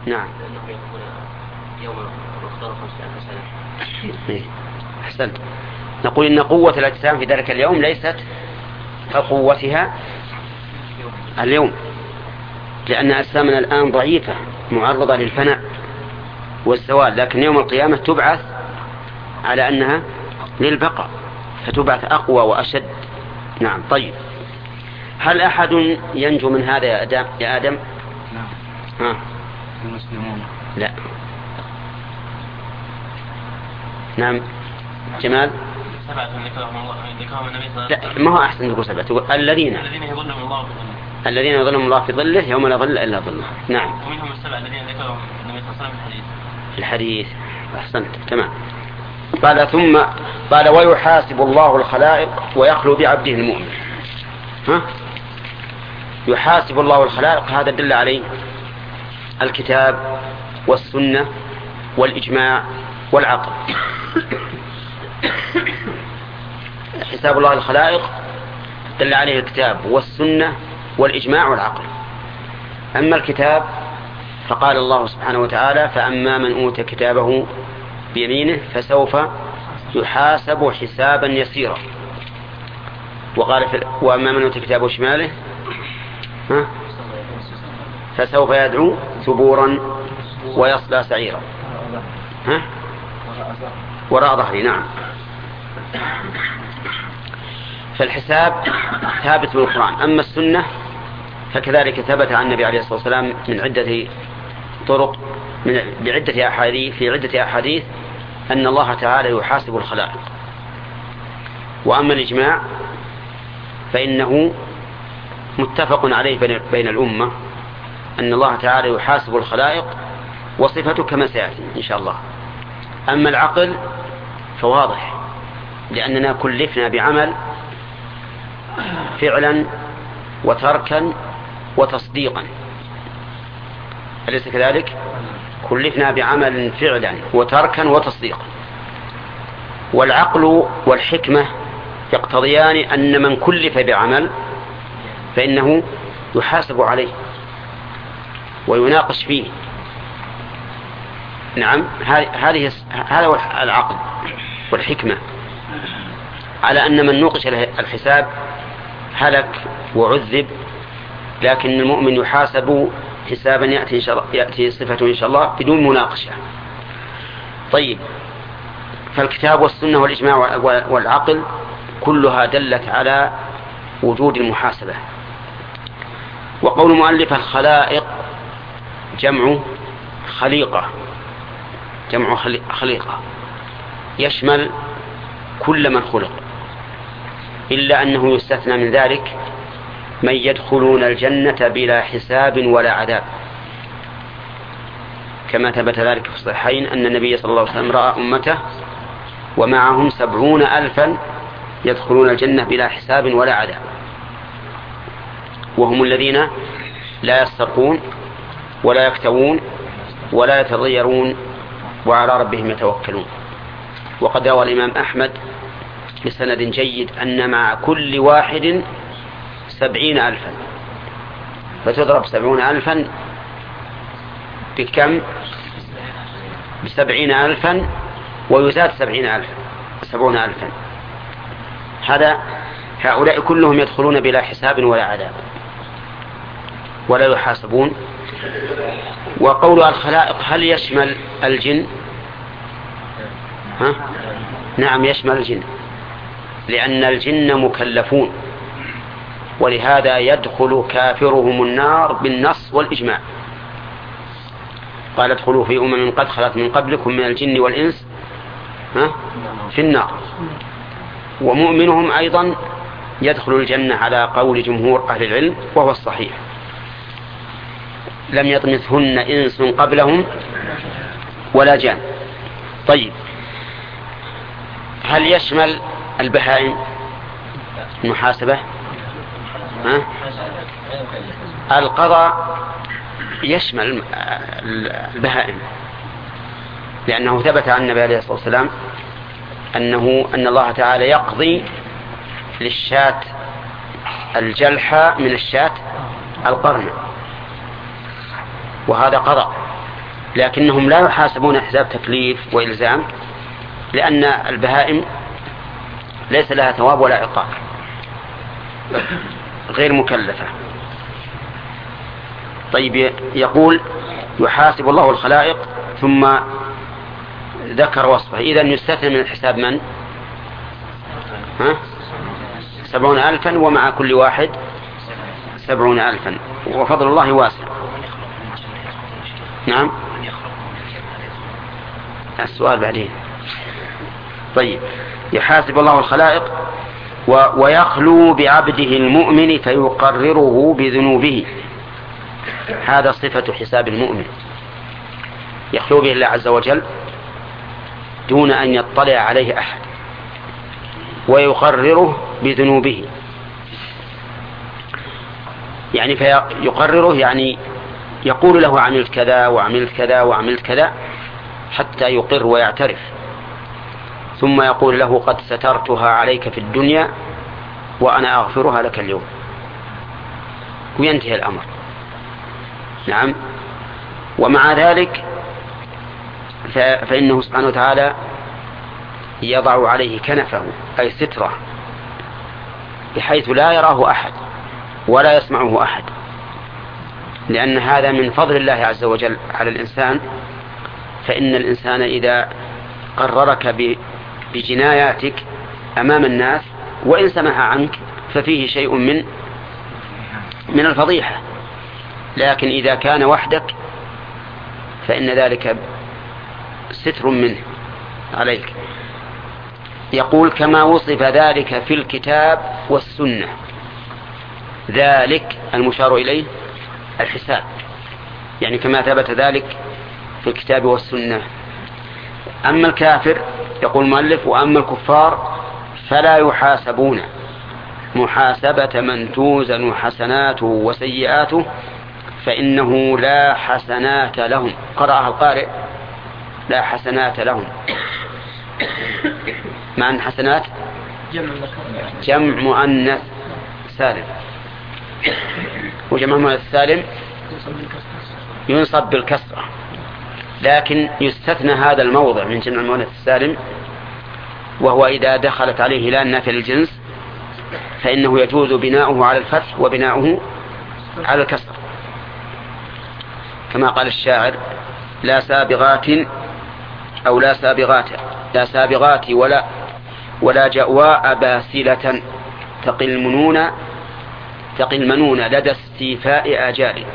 نعم. لأنهم يقولون يوم مقدار 50,000 سنة. أحسنت. نقول إن قوة الأجسام في ذلك اليوم ليست كقوتها اليوم، لأن أجسامنا الآن ضعيفة معرضة للفناء والزوال، لكن يوم القيامة تبعث على أنها للبقاء، فتبعث أقوى وأشد. نعم. طيب، هل أحد ينجو من هذا يا آدم؟ نعم. المسلمون. لا. نعم. جمال. سبعة ذكرهم النبي صلى الله عليه وسلم. لا، ما هو أحسن تقول سبعة. الذين يظلهم الله في ظله. الذين يظلهم الله في ظله يوم لا ظل إلا ظله. نعم. ومنهم السبعة الذين ذكرهم النبي صلى الله عليه وسلم في الحديث. أحسنت. تمام. قال ثم قال ويحاسب الله الخلائق ويخلو بعبده المؤمن. يحاسب الله الخلائق، هذا دل عليه الكتاب والسنة والإجماع والعقل. حساب الله الخلائق دل عليه الكتاب والسنة والإجماع والعقل. أما الكتاب فقال الله سبحانه وتعالى فأما من أوتي كتابه بيمينه فسوف يحاسب حسابا يسيرا. وقال وأما من أوتي كتابه شماله فسوف يدعو ثبورا ويصلى سعيرا. وراء ظهري. نعم. فالحساب ثابت بالقرآن. أما السنة فكذلك ثبت عن النبي عليه الصلاة والسلام من عدة طرق في عدة أحاديث أن الله تعالى يحاسب الخلائق. وأما الإجماع فإنه متفق عليه بين الأمة أن الله تعالى يحاسب الخلائق، وصفته كما سيأتي إن شاء الله. أما العقل فواضح، لأننا كلفنا بعمل فعلا وتركا وتصديقا، أليس كذلك؟ كلفنا بعمل فعلا وتركا وتصديقا. والعقل والحكمة يقتضيان أن من كلف بعمل فإنه يحاسب عليه ويناقش فيه. نعم. هذا هو العقل والحكمة، على أن من نوقش الحساب هلك وعذب، لكن المؤمن يحاسب حسابا يأتي صفته إن شاء الله بدون مناقشة. طيب، فالكتاب والسنة والإجماع والعقل كلها دلت على وجود المحاسبة. وقول مؤلف الخلائق جمع خليقة، جمع خليقة يشمل كل من خلق، إلا أنه يستثنى من ذلك من يدخلون الجنة بلا حساب ولا عذاب، كما ثبت ذلك في الصحيحين أن النبي صلى الله عليه وسلم رأى أمته ومعهم 70,000 يدخلون الجنة بلا حساب ولا عذاب، وهم الذين لا يسترقون ولا يكتوون ولا يتضيرون وعلى ربهم يتوكلون. وقد روى الإمام أحمد بسند جيد أن مع كل واحد 70,000، فتضرب 70,000 بكم؟ ب70,000 ويزاد 70,000. هؤلاء كلهم يدخلون بلا حساب ولا عذاب ولا يحاسبون. وقول الخلائق هل يشمل الجن؟ نعم، يشمل الجن، لأن الجن مكلفون، ولهذا يدخل كافرهم النار بالنص والإجماع. قال ادخلوا في أمم قد خلت من قبلكم من الجن والإنس في النار. ومؤمنهم أيضا يدخل الجنة على قول جمهور أهل العلم، وهو الصحيح. لم يطمثهن إنس قبلهم ولا جان. طيب، هل يشمل البهائم المحاسبة؟ القضاء يشمل البهائم، لأنه ثبت عن النبي عليه الصلاة والسلام أن الله تعالى يقضي للشاة الجلحة من الشاة القرنة، وهذا قضاء لكنهم لا يحاسبون حساب تكليف وإلزام، لأن البهائم ليس لها ثواب ولا عقاب، غير مكلفة. طيب، يقول يحاسب الله الخلائق، ثم ذكر وصفه. إذن يستثنى من الحساب من؟ 70,000، ومع كل واحد 70,000، وفضل الله واسع. نعم، السؤال بعدين. طيب، يحاسب الله الخلائق ويخلو بعبده المؤمن فيقرره بذنوبه. هذا صفة حساب المؤمن، يخلو به الله عز وجل دون أن يطلع عليه أحد، ويقرره بذنوبه. يعني فيقرره، يعني يقول له عملت كذا وعملت كذا وعملت كذا، حتى يقر ويعترف، ثم يقول له قد سترتها عليك في الدنيا وأنا أغفرها لك اليوم، وينتهي الأمر. نعم. ومع ذلك فإنه سبحانه وتعالى يضع عليه كنفه، أي ستره، بحيث لا يراه أحد ولا يسمعه أحد، لأن هذا من فضل الله عز وجل على الإنسان. فإن الإنسان إذا قررك بجناياتك أمام الناس وإن سمح عنك ففيه شيء من الفضيحة، لكن إذا كان وحدك فإن ذلك ستر منه عليك. يقول كما وصف ذلك في الكتاب والسنة. ذلك المشار إليه الحساب، يعني كما ثبت ذلك في الكتاب والسنة. أما الكافر، يقول المؤلف، وأما الكفار فلا يحاسبون محاسبة من توزن حسناته وسيئاته، فإنه لا حسنات لهم. قرأها القارئ لا حسنات لهم. معنى حسنات جمع مؤنث سالم، وجمع مؤنث سالم ينصب بالكسرة، لكن يستثنى هذا الموضع من جمع المؤنث السالم، وهو إذا دخلت عليه لا النافية للجنس فإنه يجوز بناؤه على الفتح وبناؤه على الكسر، كما قال الشاعر لا سابغات أو لا سابغات، لا سابغات ولا جواء باسلة تقي المنون لدى استيفاء آجال.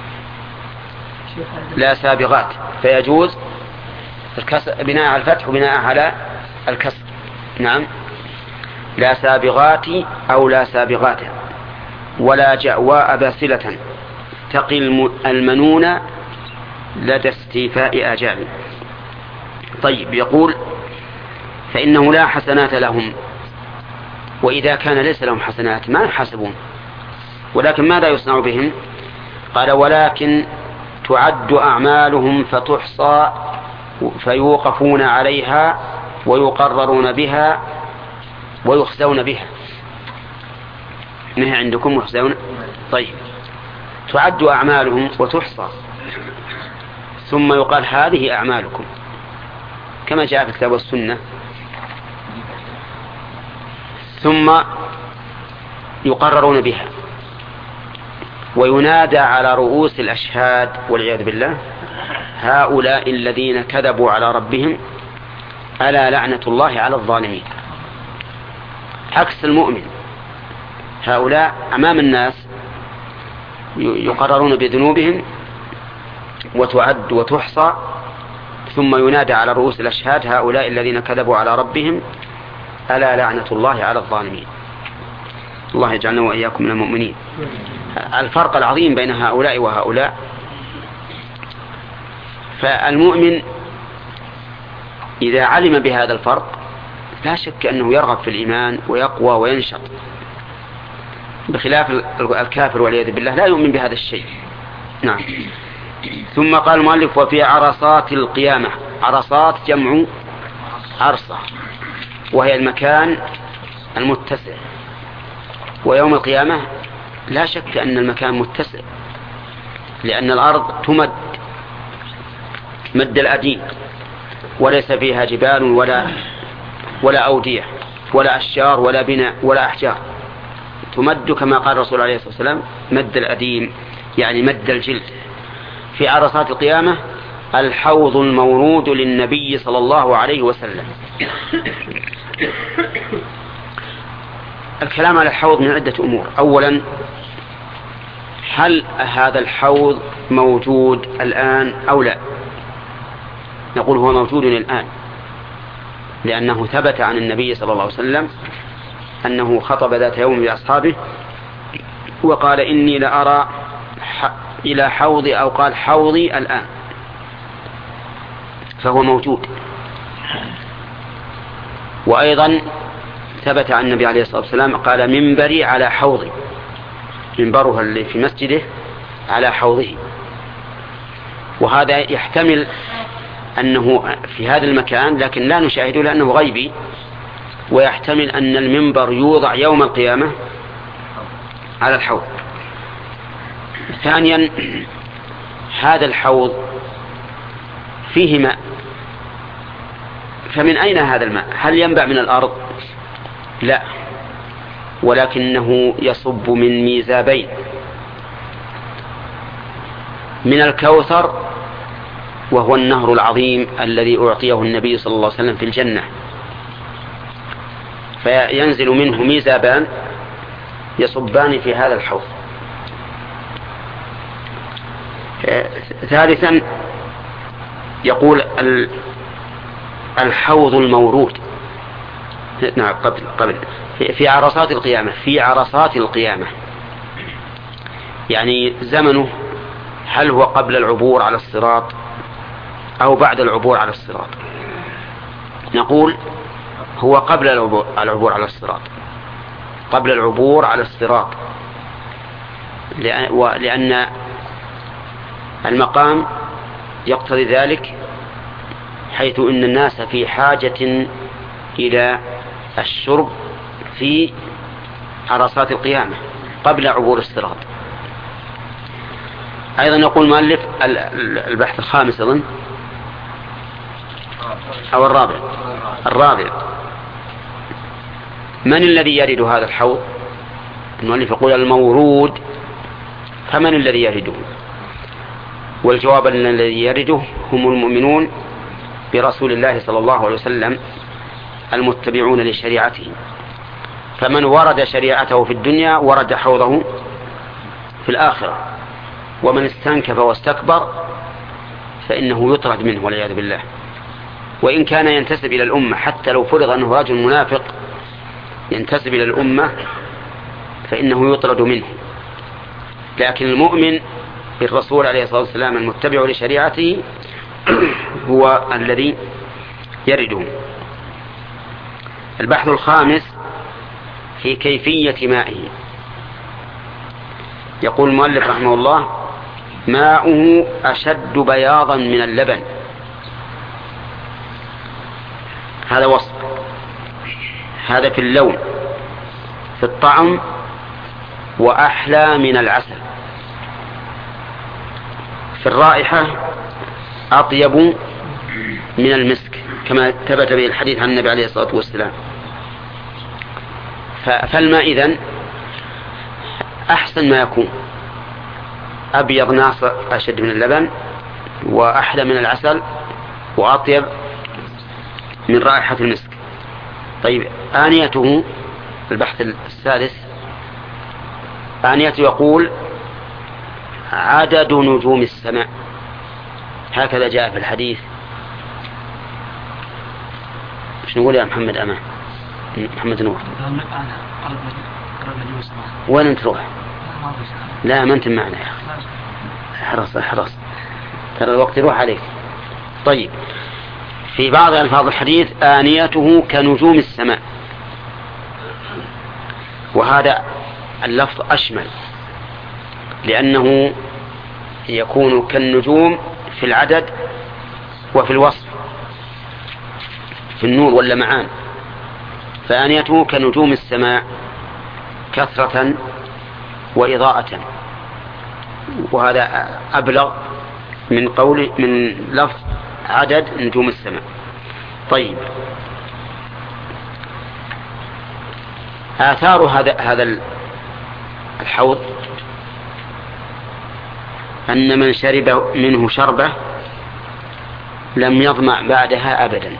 لا سابغات، فيجوز بناء على الفتح وبناء على الكسر. نعم، لا سابغات أو لا سابغات ولا جواء باسلة تقي المنون لدى استيفاء آجال. طيب، يقول فإنه لا حسنات لهم. وإذا كان ليس لهم حسنات ما يحاسبون، ولكن ماذا يصنع بهم؟ قال ولكن تعد أعمالهم فتحصى فيوقفون عليها ويقررون بها ويخزون بها. ما هي عندكم يخزون؟ طيب، تعد أعمالهم وتحصى، ثم يقال هذه أعمالكم كما جاء في الكتاب والسنة، ثم يقررون بها وينادى على رؤوس الأشهاد والعياذ بالله هؤلاء الذين كذبوا على ربهم ألا لعنة الله على الظالمين. عكس المؤمن، هؤلاء أمام الناس يقررون بذنوبهم وتعد وتحصى، ثم ينادى على رؤوس الأشهاد هؤلاء الذين كذبوا على ربهم ألا لعنة الله على الظالمين. الله يجعلنا وإياكم من المؤمنين. الفرق العظيم بين هؤلاء وهؤلاء، فالمؤمن إذا علم بهذا الفرق لا شك أنه يرغب في الإيمان ويقوى وينشط، بخلاف الكافر والعياذ بالله لا يؤمن بهذا الشيء. نعم. ثم قال المؤلف وفي عرصات القيامة. عرصات جمع عرصة، وهي المكان المتسع، ويوم القيامة لا شك أن المكان متسع، لأن الأرض تمد مد الأديم، وليس فيها جبال ولا أودية ولا أشجار ولا بناء ولا أحجار، تمد كما قال الرسول عليه الصلاة والسلام مد الأديم، يعني مد الجلد. في عرصات القيامة الحوض المورود للنبي صلى الله عليه وسلم. الكلام على الحوض من عدة أمور. أولا، هل هذا الحوض موجود الآن أو لا؟ نقول هو موجود الآن، لأنه ثبت عن النبي صلى الله عليه وسلم أنه خطب ذات يوم بأصحابه وقال إني لأرى إلى حوضي، أو قال حوضي الآن، فهو موجود. وأيضا ثبت عن النبي عليه الصلاة والسلام قال منبري على حوضي، منبرها اللي في مسجده على حوضه. وهذا يحتمل أنه في هذا المكان، لكن لا نشاهده لأنه غيبي، ويحتمل أن المنبر يوضع يوم القيامة على الحوض. ثانيا، هذا الحوض فيه ماء، فمن أين هذا الماء؟ هل ينبع من الأرض؟ لا، ولكنه يصب من ميزابين، من الكوثر وهو النهر العظيم الذي أعطيه النبي صلى الله عليه وسلم في الجنة، فينزل منه ميزابان يصبان في هذا الحوض. ثالثا، يقول الحوض المورود، نعم قبل في عرصات القيامة، في عرصات القيامة، يعني زمنه هل هو قبل العبور على الصراط أو بعد العبور على الصراط؟ نقول هو قبل العبور على الصراط، قبل العبور على الصراط، لأن المقام يقتضي ذلك، حيث إن الناس في حاجة إلى الشرب في عرصات القيامة قبل عبور الصراط. أيضا يقول المؤلف البحث الخامس أظن أو الرابع، من الذي يرد هذا الحوض؟ المؤلف يقول المورود، فمن الذي يرده؟ والجواب أن الذي يرده هم المؤمنون برسول الله صلى الله عليه وسلم المتبعون لشريعته، فمن ورد شريعته في الدنيا ورد حوضه في الآخرة، ومن استنكف واستكبر فإنه يطرد منه والعياذ بالله. وإن كان ينتسب إلى الأمة، حتى لو فرض أنه رجل منافق ينتسب إلى الأمة فإنه يطرد منه، لكن المؤمن بالرسول عليه الصلاة والسلام المتبع لشريعته هو الذي يرده. البحث الخامس في كيفية مائه. يقول المؤلف رحمه الله ماؤه أشد بياضا من اللبن، هذا وصف، هذا في اللون، في الطعم، وأحلى من العسل، في الرائحة أطيب من المسك، كما ثبت به الحديث عن النبي عليه الصلاة والسلام. فالماء إذن أحسن ما يكون، أبيض ناصع أشد من اللبن، وأحلى من العسل، وأطيب من رائحة المسك. طيب، آنيته، البحث السادس، آنيته يقول عدد نجوم السماء، هكذا جاء في الحديث. ايش نقول يا محمد أمان؟ محمد نور، وين انت تروح؟ لا، ما انت معنا يا اخي، احرص ترى الوقت يروح عليك. طيب، في بعض ألفاظ الحديث آنيته كنجوم السماء، وهذا اللفظ أشمل، لأنه يكون كالنجوم في العدد وفي الوصف، في النور واللمعان. فآنيته كنجوم السماء كثرة وإضاءة، وهذا أبلغ من لفظ عدد نجوم السماء. طيب، آثار هذا الحوض أن من شرب منه شربة لم يظمأ بعدها أبدا،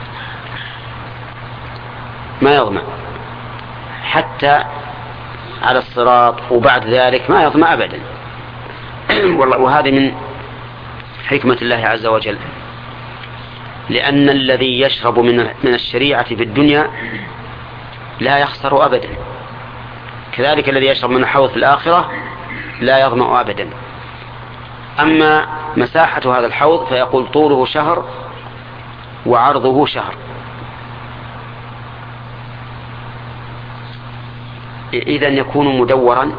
ما يظمأ حتى على الصراط، وبعد ذلك ما يظمأ أبدا. وهذا من حكمة الله عز وجل، لأن الذي يشرب من الشريعة في الدنيا لا يخسر أبدا، كذلك الذي يشرب من الحوض في الآخرة لا يظمأ أبدا. أما مساحة هذا الحوض فيقول طوله شهر وعرضه شهر. إذن يكون مدورا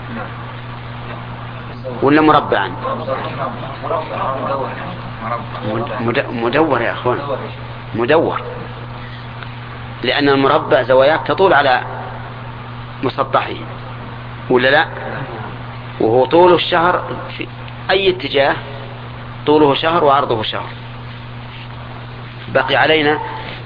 ولا مربعا؟ مدور يا أخوان، مدور، لأن المربع زوايات تطول على مسطحه ولا لا؟ وهو طول الشهر في أي اتجاه طوله شهر وعرضه شهر. بقي علينا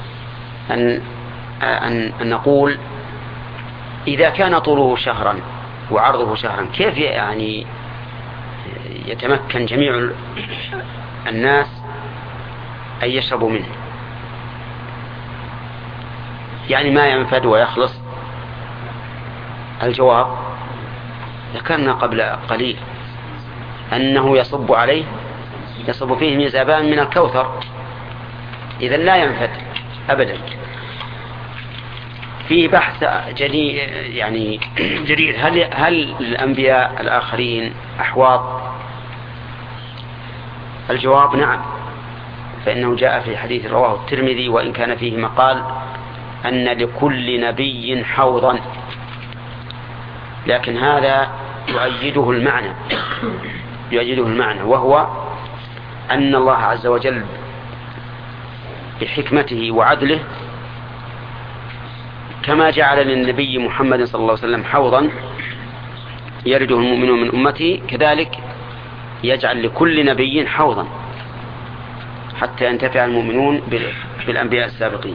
أن نقول إذا كان طوله شهرا وعرضه شهرا كيف يعني يتمكن جميع الناس أن يشربوا منه؟ يعني ما ينفد ويخلص. الجواب ذكرنا قبل قليل أنه يصب فيه ميزابان من الكوثر، إذن لا ينفد أبدا. في بحث جديد هل الأنبياء الآخرين أحواض؟ الجواب نعم، فإنه جاء في حديث رواه الترمذي وإن كان فيه مقال أن لكل نبي حوضا، لكن هذا يؤيده المعنى، وهو أن الله عز وجل بحكمته وعدله كما جعل للنبي محمد صلى الله عليه وسلم حوضا يرده المؤمنون من أمته، كذلك يجعل لكل نبي حوضا حتى ينتفع المؤمنون بالأنبياء السابقين.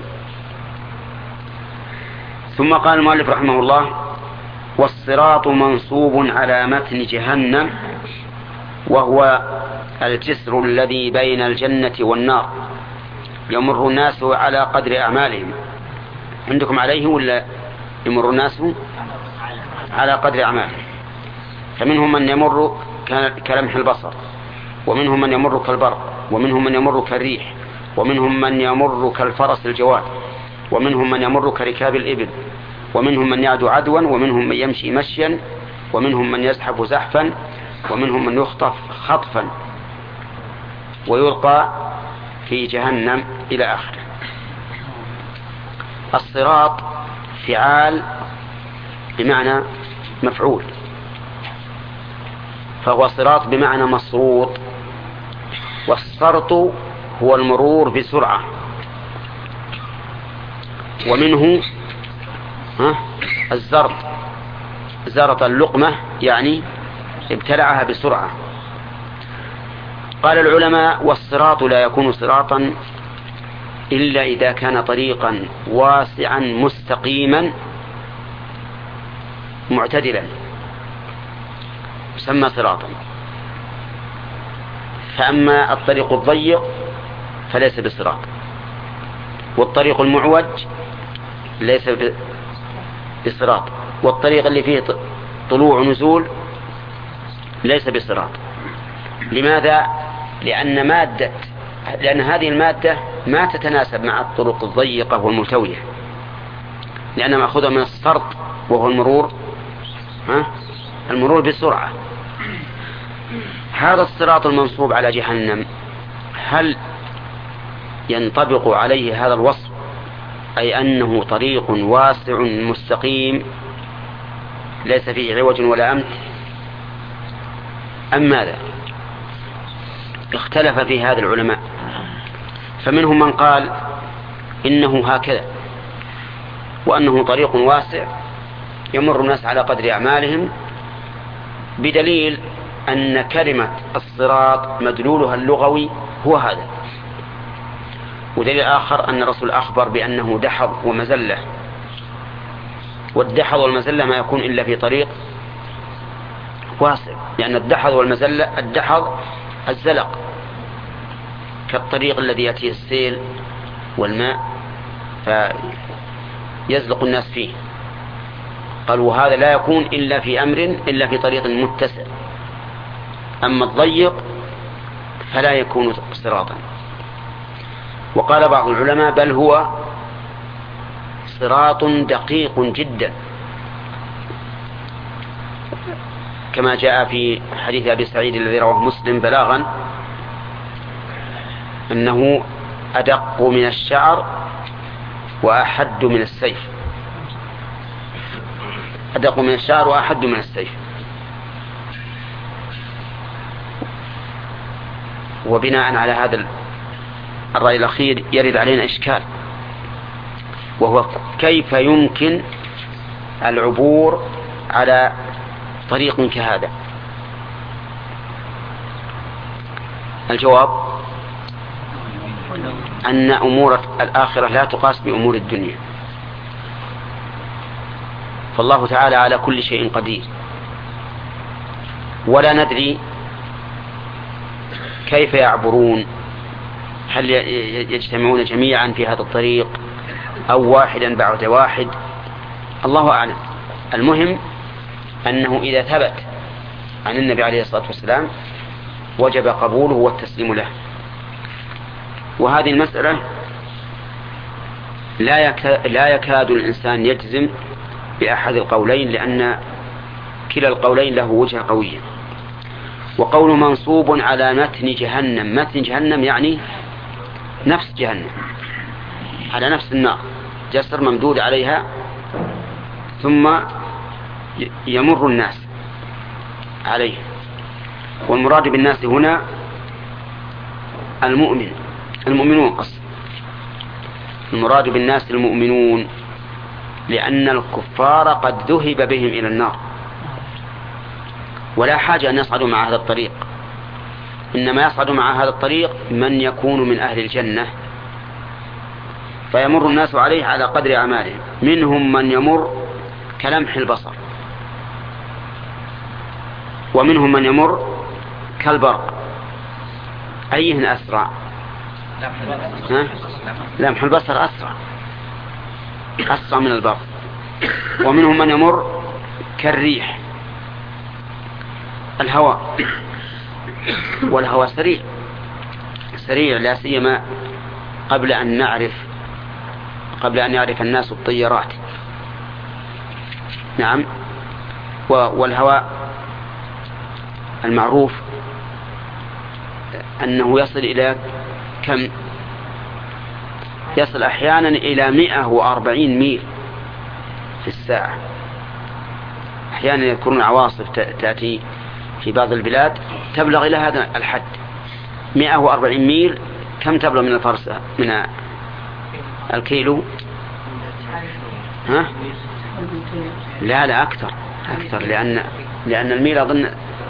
ثم قال المؤلف رحمه الله: والصراط منصوب على متن جهنم، وهو الجسر الذي بين الجنة والنار، يمر الناس على قدر أعمالهم. عندكم عليه ولا يمر الناس على قدر أعمالهم؟ فمنهم من يمر كلمح البصر، ومنهم من يمر كالبرق، ومنهم من يمر كالريح، ومنهم من يمر كالفرس الجواد، ومنهم من يمر كركاب الإبل، ومنهم من يعدو عدوا، ومنهم من يمشي مشيا، ومنهم من يزحف زحفا، ومنهم من يخطف خطفا ويلقى في جهنم إلى آخره. الصراط فعال بمعنى مفعول، فهو صراط بمعنى مصروط، والسرط هو المرور بسرعة، ومنه الزرط، زرط اللقمة يعني ابتلعها بسرعة. قال العلماء: والصراط لا يكون صراطا إلا إذا كان طريقا واسعا مستقيما معتدلا يسمى صراطا. فأما الطريق الضيق فليس بصراط، والطريق المعوج ليس بصراط، والطريق اللي فيه طلوع ونزول ليس بصراط. لماذا؟ لأن هذه المادة ما تتناسب مع الطرق الضيقة والملتوية، لأنها مأخوذة من السرط وهو المرور بسرعة. هذا الصراط المنصوب على جهنم هل ينطبق عليه هذا الوصف، أي أنه طريق واسع مستقيم ليس فيه عوج ولا أمت، أم ماذا؟ اختلف في هذا العلماء، فمنهم من قال إنه هكذا، وأنه طريق واسع يمر الناس على قدر أعمالهم، بدليل أن كلمة الصراط مدلولها اللغوي هو هذا، ودليل آخر أن الرسول أخبر بأنه دحض ومزلة، والدحض والمزلة ما يكون إلا في طريق واسع، لأن الدحض والمزلة، الدحض الزلق كالطريق الذي يأتي السيل والماء فيزلق الناس فيه. قالوا هذا لا يكون إلا في طريق متسع، أما الضيق فلا يكون صراطا. وقال بعض العلماء بل هو صراط دقيق جدا، كما جاء في حديث أبي سعيد الذي رواه مسلم بلاغا أنه أدق من الشعر وأحد من السيف، أدق من الشعر وأحد من السيف. وبناء على هذا الرأي الأخير يرد علينا إشكال، وهو كيف يمكن العبور على طريق كهذا؟ الجواب أن أمور الآخرة لا تقاس بأمور الدنيا، فالله تعالى على كل شيء قدير، ولا ندري كيف يعبرون، هل يجتمعون جميعا في هذا الطريق أو واحدا بعد واحد، الله أعلم. المهم أنه إذا ثبت عن النبي عليه الصلاة والسلام وجب قبوله والتسليم له. وهذه المسألة لا يكاد الإنسان يجزم بأحد القولين، لأن كلا القولين له وجهة قوية. وقول منصوب على متن جهنم، متن جهنم يعني نفس جهنم، على نفس النار، جسر ممدود عليها ثم يمر الناس عليه. والمراد بالناس هنا المؤمنون قصد، المراد بالناس المؤمنون، لأن الكفار قد ذهب بهم إلى النار ولا حاجة أن يصعدوا مع هذا الطريق، إنما يصعد مع هذا الطريق من يكون من أهل الجنة، فيمر الناس عليه على قدر أعمالهم. منهم من يمر كلمح البصر، ومنهم من يمر كالبرق. أيهن أسرع؟ لمح البصر أسرع من البرق. ومنهم من يمر كالريح، الهواء، والهواء سريع لا سيما قبل أن يعرف الناس الطيارات. نعم. والهواء المعروف أنه يصل إلى كم؟ يصل أحيانا إلى 140 ميل في الساعة. أحيانا يذكرون عواصف تأتي في بعض البلاد تبلغ إلى هذا الحد، 140 ميل. كم تبلغ من الفرسة من الكيلو؟ ها؟ لا أكثر، لأن الميل أظن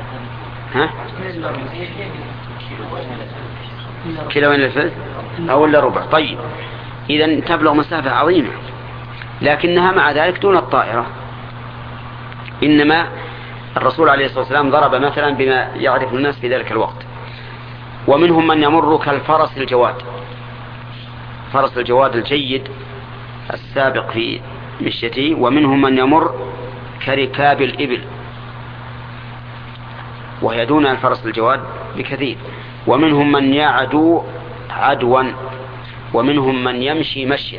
كيلوين للفلس أو إلا ربع. طيب، إذن تبلغ مسافة عظيمة، لكنها مع ذلك دون الطائرة. إنما الرسول عليه الصلاة والسلام ضرب مثلا بما يعرف الناس في ذلك الوقت. ومنهم من يمر كالفرس الجواد، فرس الجواد الجيد السابق في مشيته. ومنهم من يمر كركاب الإبل، وهي دون الفرس الجواد بكثير. ومنهم من يعدو عدوا، ومنهم من يمشي مشيا.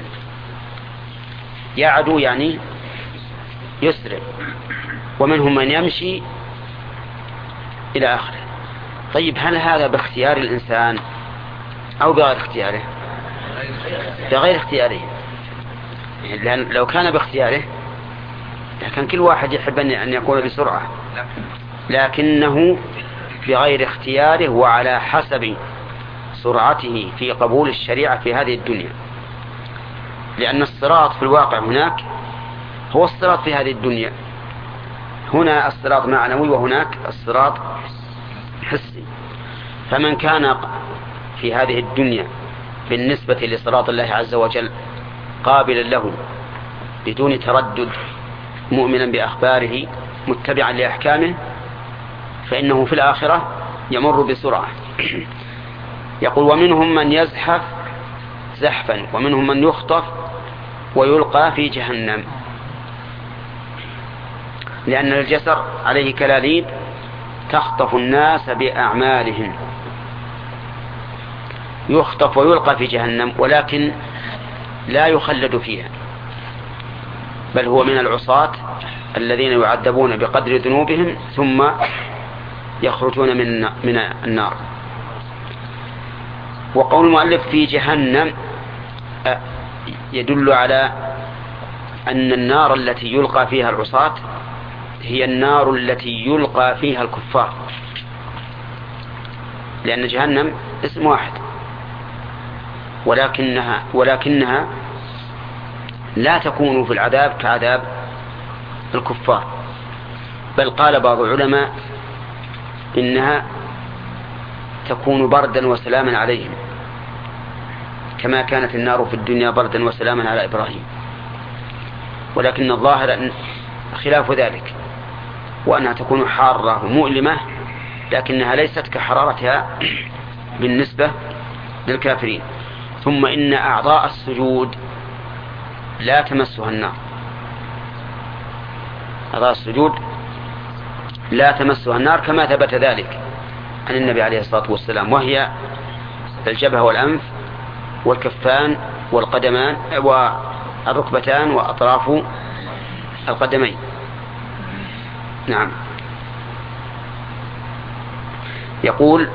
يعدو يعني يسرع، ومنهم من يمشي إلى آخره. طيب، هل هذا باختيار الإنسان أو بغير اختياره؟ بغير اختياره. لأن لو كان باختياره كان كل واحد يحب أن يكون بسرعة، لكنه بغير اختياره وعلى حسب سرعته في قبول الشريعة في هذه الدنيا. لأن الصراط في الواقع هناك هو الصراط في هذه الدنيا، هنا الصراط معنوي وهناك الصراط حسي. فمن كان في هذه الدنيا بالنسبة لصراط الله عز وجل قابلا له بدون تردد، مؤمنا بأخباره متبعا لأحكامه، فإنه في الآخرة يمر بسرعة. يقول: ومنهم من يزحف زحفا ومنهم من يخطف ويلقى في جهنم، لأن الجسر عليه كلاليب تخطف الناس بأعمالهم، يخطف ويلقى في جهنم، ولكن لا يخلد فيها، بل هو من العصاة الذين يعذبون بقدر ذنوبهم ثم يخرجون من النار. وقول المؤلف في جهنم يدل على أن النار التي يلقى فيها العصاة هي النار التي يلقى فيها الكفار، لأن جهنم اسم واحد، ولكنها لا تكون في العذاب كعذاب الكفار، بل قال بعض العلماء إنها تكون بردا وسلاما عليهم، كما كانت النار في الدنيا بردا وسلاما على إبراهيم. ولكن الظاهر خلاف ذلك، وأنها تكون حارة ومؤلمة، لكنها ليست كحرارتها بالنسبة للكافرين. ثم إن أعضاء السجود لا تمسها النار، أعضاء السجود لا تمسها النار، كما ثبت ذلك عن النبي عليه الصلاة والسلام، وهي الجبهة والأنف والكفان والقدمان والركبتان وأطراف القدمين. نعم. يقول: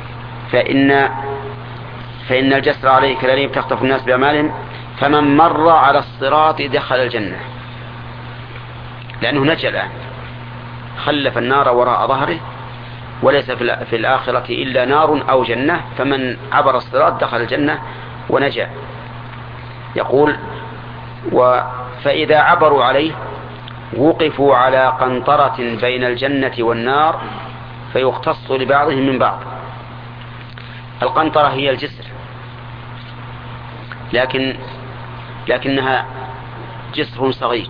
فإن الجسر عليه كلاليب تخطف الناس بأعمالهم، فمن مر على الصراط دخل الجنة، لأنه نجا الآن، خلف النار وراء ظهره، وليس في الآخرة إلا نار أو جنة، فمن عبر الصراط دخل الجنة ونجا. يقول: فإذا عبروا عليه وقفوا على قنطرة بين الجنة والنار فيقتص لبعضهم من بعض. القنطرة هي الجسر، لكنها جسر صغير،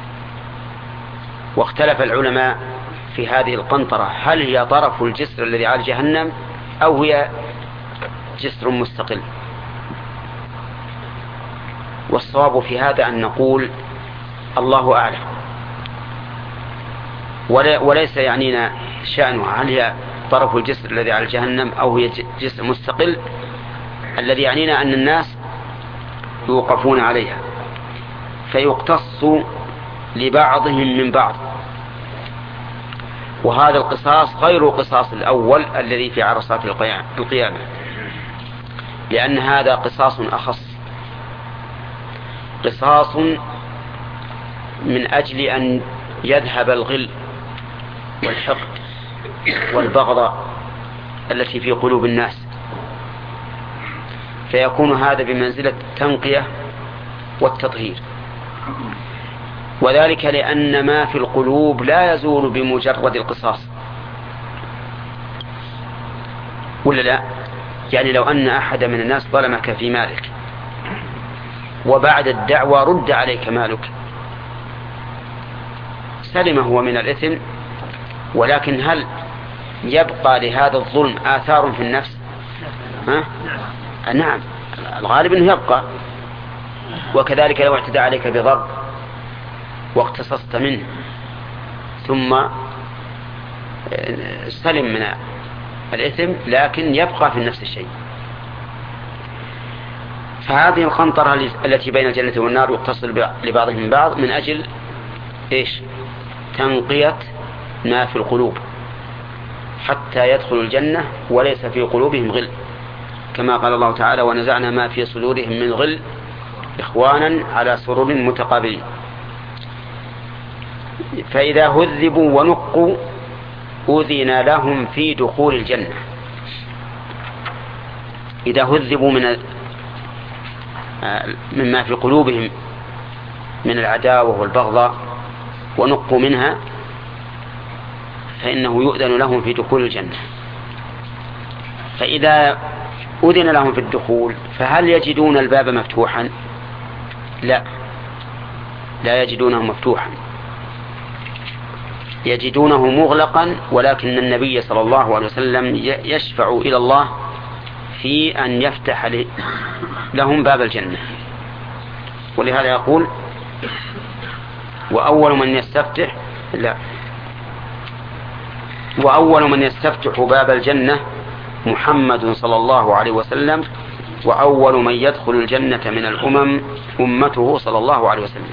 واختلف العلماء في هذه القنطرة، هل هي طرف الجسر الذي على جهنم أو هي جسر مستقل. والصواب في هذا أن نقول الله أعلم، وليس يعنينا شأنها هل هي طرف الجسر الذي على جهنم أو هي جسر مستقل. الذي يعنينا أن الناس يوقفون عليها فيقتص لبعضهم من بعض، وهذا القصاص غير قصاص الأول الذي في عرصات القيامة، لأن هذا قصاص أخص، قصاص من أجل أن يذهب الغل والحقد والبغض التي في قلوب الناس، فيكون هذا بمنزلة التنقية والتطهير. وذلك لأن ما في القلوب لا يزول بمجرد القصاص، ولا لا؟ يعني لو أن أحد من الناس ظلمك في مالك وبعد الدعوة رد عليك مالك، سلم هو من الإثم، ولكن هل يبقى لهذا الظلم آثار في النفس؟ نعم، الغالب أنه يبقى. وكذلك لو اعتدى عليك بضرب واقتصصت منه ثم سلم من الإثم، لكن يبقى في النفس الشيء. فهذه القنطرة التي بين الجنة والنار يقتصر لبعضهم من بعض من أجل إيش؟ تنقية ما في القلوب حتى يدخلوا الجنة وليس في قلوبهم غل، كما قال الله تعالى: ونزعنا ما في صدورهم من غل إخوانا على سرر متقابلين. فإذا هذبوا ونقوا أذن لهم في دخول الجنة. إذا هذبوا مما في قلوبهم من العداوة والبغضاء ونقوا منها فإنه يؤذن لهم في دخول الجنة. فإذا أذن لهم في الدخول، فهل يجدون الباب مفتوحا؟ لا يجدونه مفتوحا، يجدونه مغلقا، ولكن النبي صلى الله عليه وسلم يشفع إلى الله في أن يفتح لهم باب الجنة. ولهذا يقول وأول من يستفتح باب الجنة محمد صلى الله عليه وسلم، وأول من يدخل الجنة من الأمم أمته صلى الله عليه وسلم.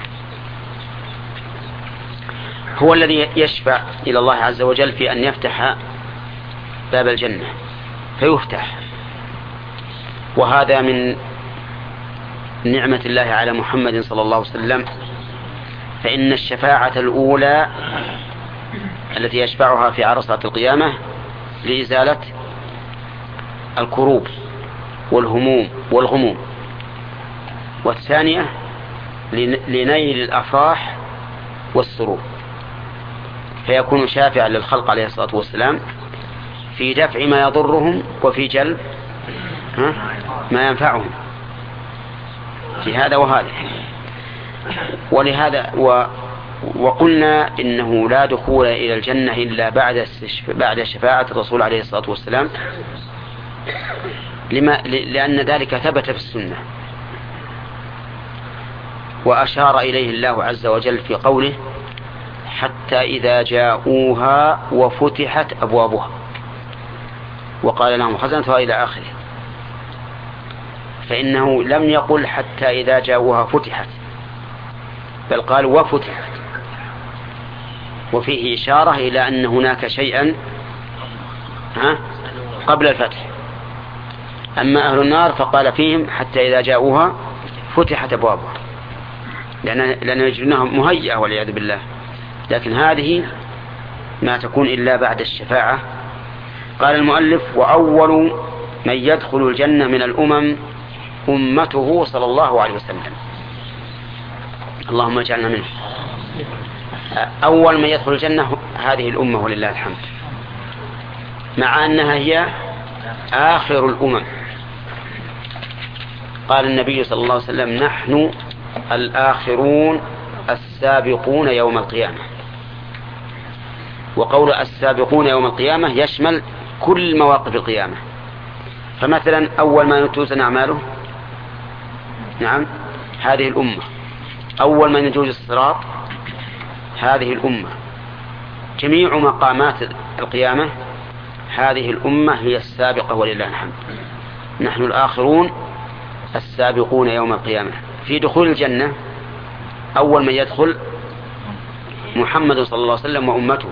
هو الذي يشفع إلى الله عز وجل في أن يفتح باب الجنة فيفتح، وهذا من نعمة الله على محمد صلى الله عليه وسلم. فإن الشفاعة الأولى التي يشفعها في عرصات القيامة لإزالة الكروب والهموم والغموم، والثانية لنيل الأفراح والسرور، فيكون شافعا للخلق عليه الصلاة والسلام في دفع ما يضرهم وفي جلب ما ينفعهم في هذا وهذا. ولهذا وقلنا إنه لا دخول إلى الجنة إلا بعد شفاعة الرسول عليه الصلاة والسلام، لأن ذلك ثبت في السنة، وأشار إليه الله عز وجل في قوله حتى إذا جاءوها وفتحت أبوابها وقال لهم خزنتها إلى آخره. فإنه لم يقل حتى إذا جاءوها فتحت، بل قال وفتحت، وفيه إشارة إلى أن هناك شيئا قبل الفتح. أما أهل النار فقال فيهم حتى إذا جاءوها فتحت أبوابها، لأن يجدونها مهيئة والعياذ بالله. لكن هذه ما تكون إلا بعد الشفاعة. قال المؤلف وأول من يدخل الجنة من الأمم أمته صلى الله عليه وسلم، اللهم اجعلنا منه. أول من يدخل الجنة هذه الأمة ولله الحمد، مع أنها هي آخر الأمم. قال النبي صلى الله عليه وسلم نحن الآخرون السابقون يوم القيامة. وقول السابقون يوم القيامة يشمل كل مواقف القيامة. فمثلا أول ما توزن أعماله هذه الأمة، أول من يجوز الصراط هذه الأمة، جميع مقامات القيامة هذه الأمة هي السابقة ولله الحمد. نحن الآخرون السابقون يوم القيامة. في دخول الجنة أول من يدخل محمد صلى الله عليه وسلم وأمته.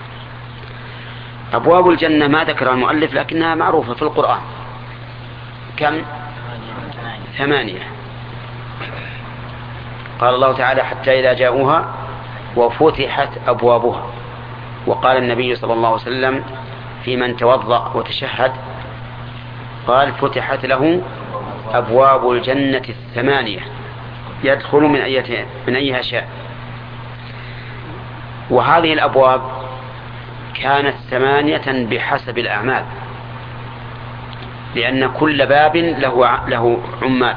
أبواب الجنة ما ذكر المؤلف لكنها معروفة في القرآن. كم؟ 8. قال الله تعالى حتى إذا جاءوها وفتحت أبوابها. وقال النبي صلى الله عليه وسلم في من توضأ وتشهد قال فتحت له أبواب الجنة 8 يدخل من أيها شاء. وهذه الأبواب كانت 8 بحسب الأعمال، لأن كل باب له عمال.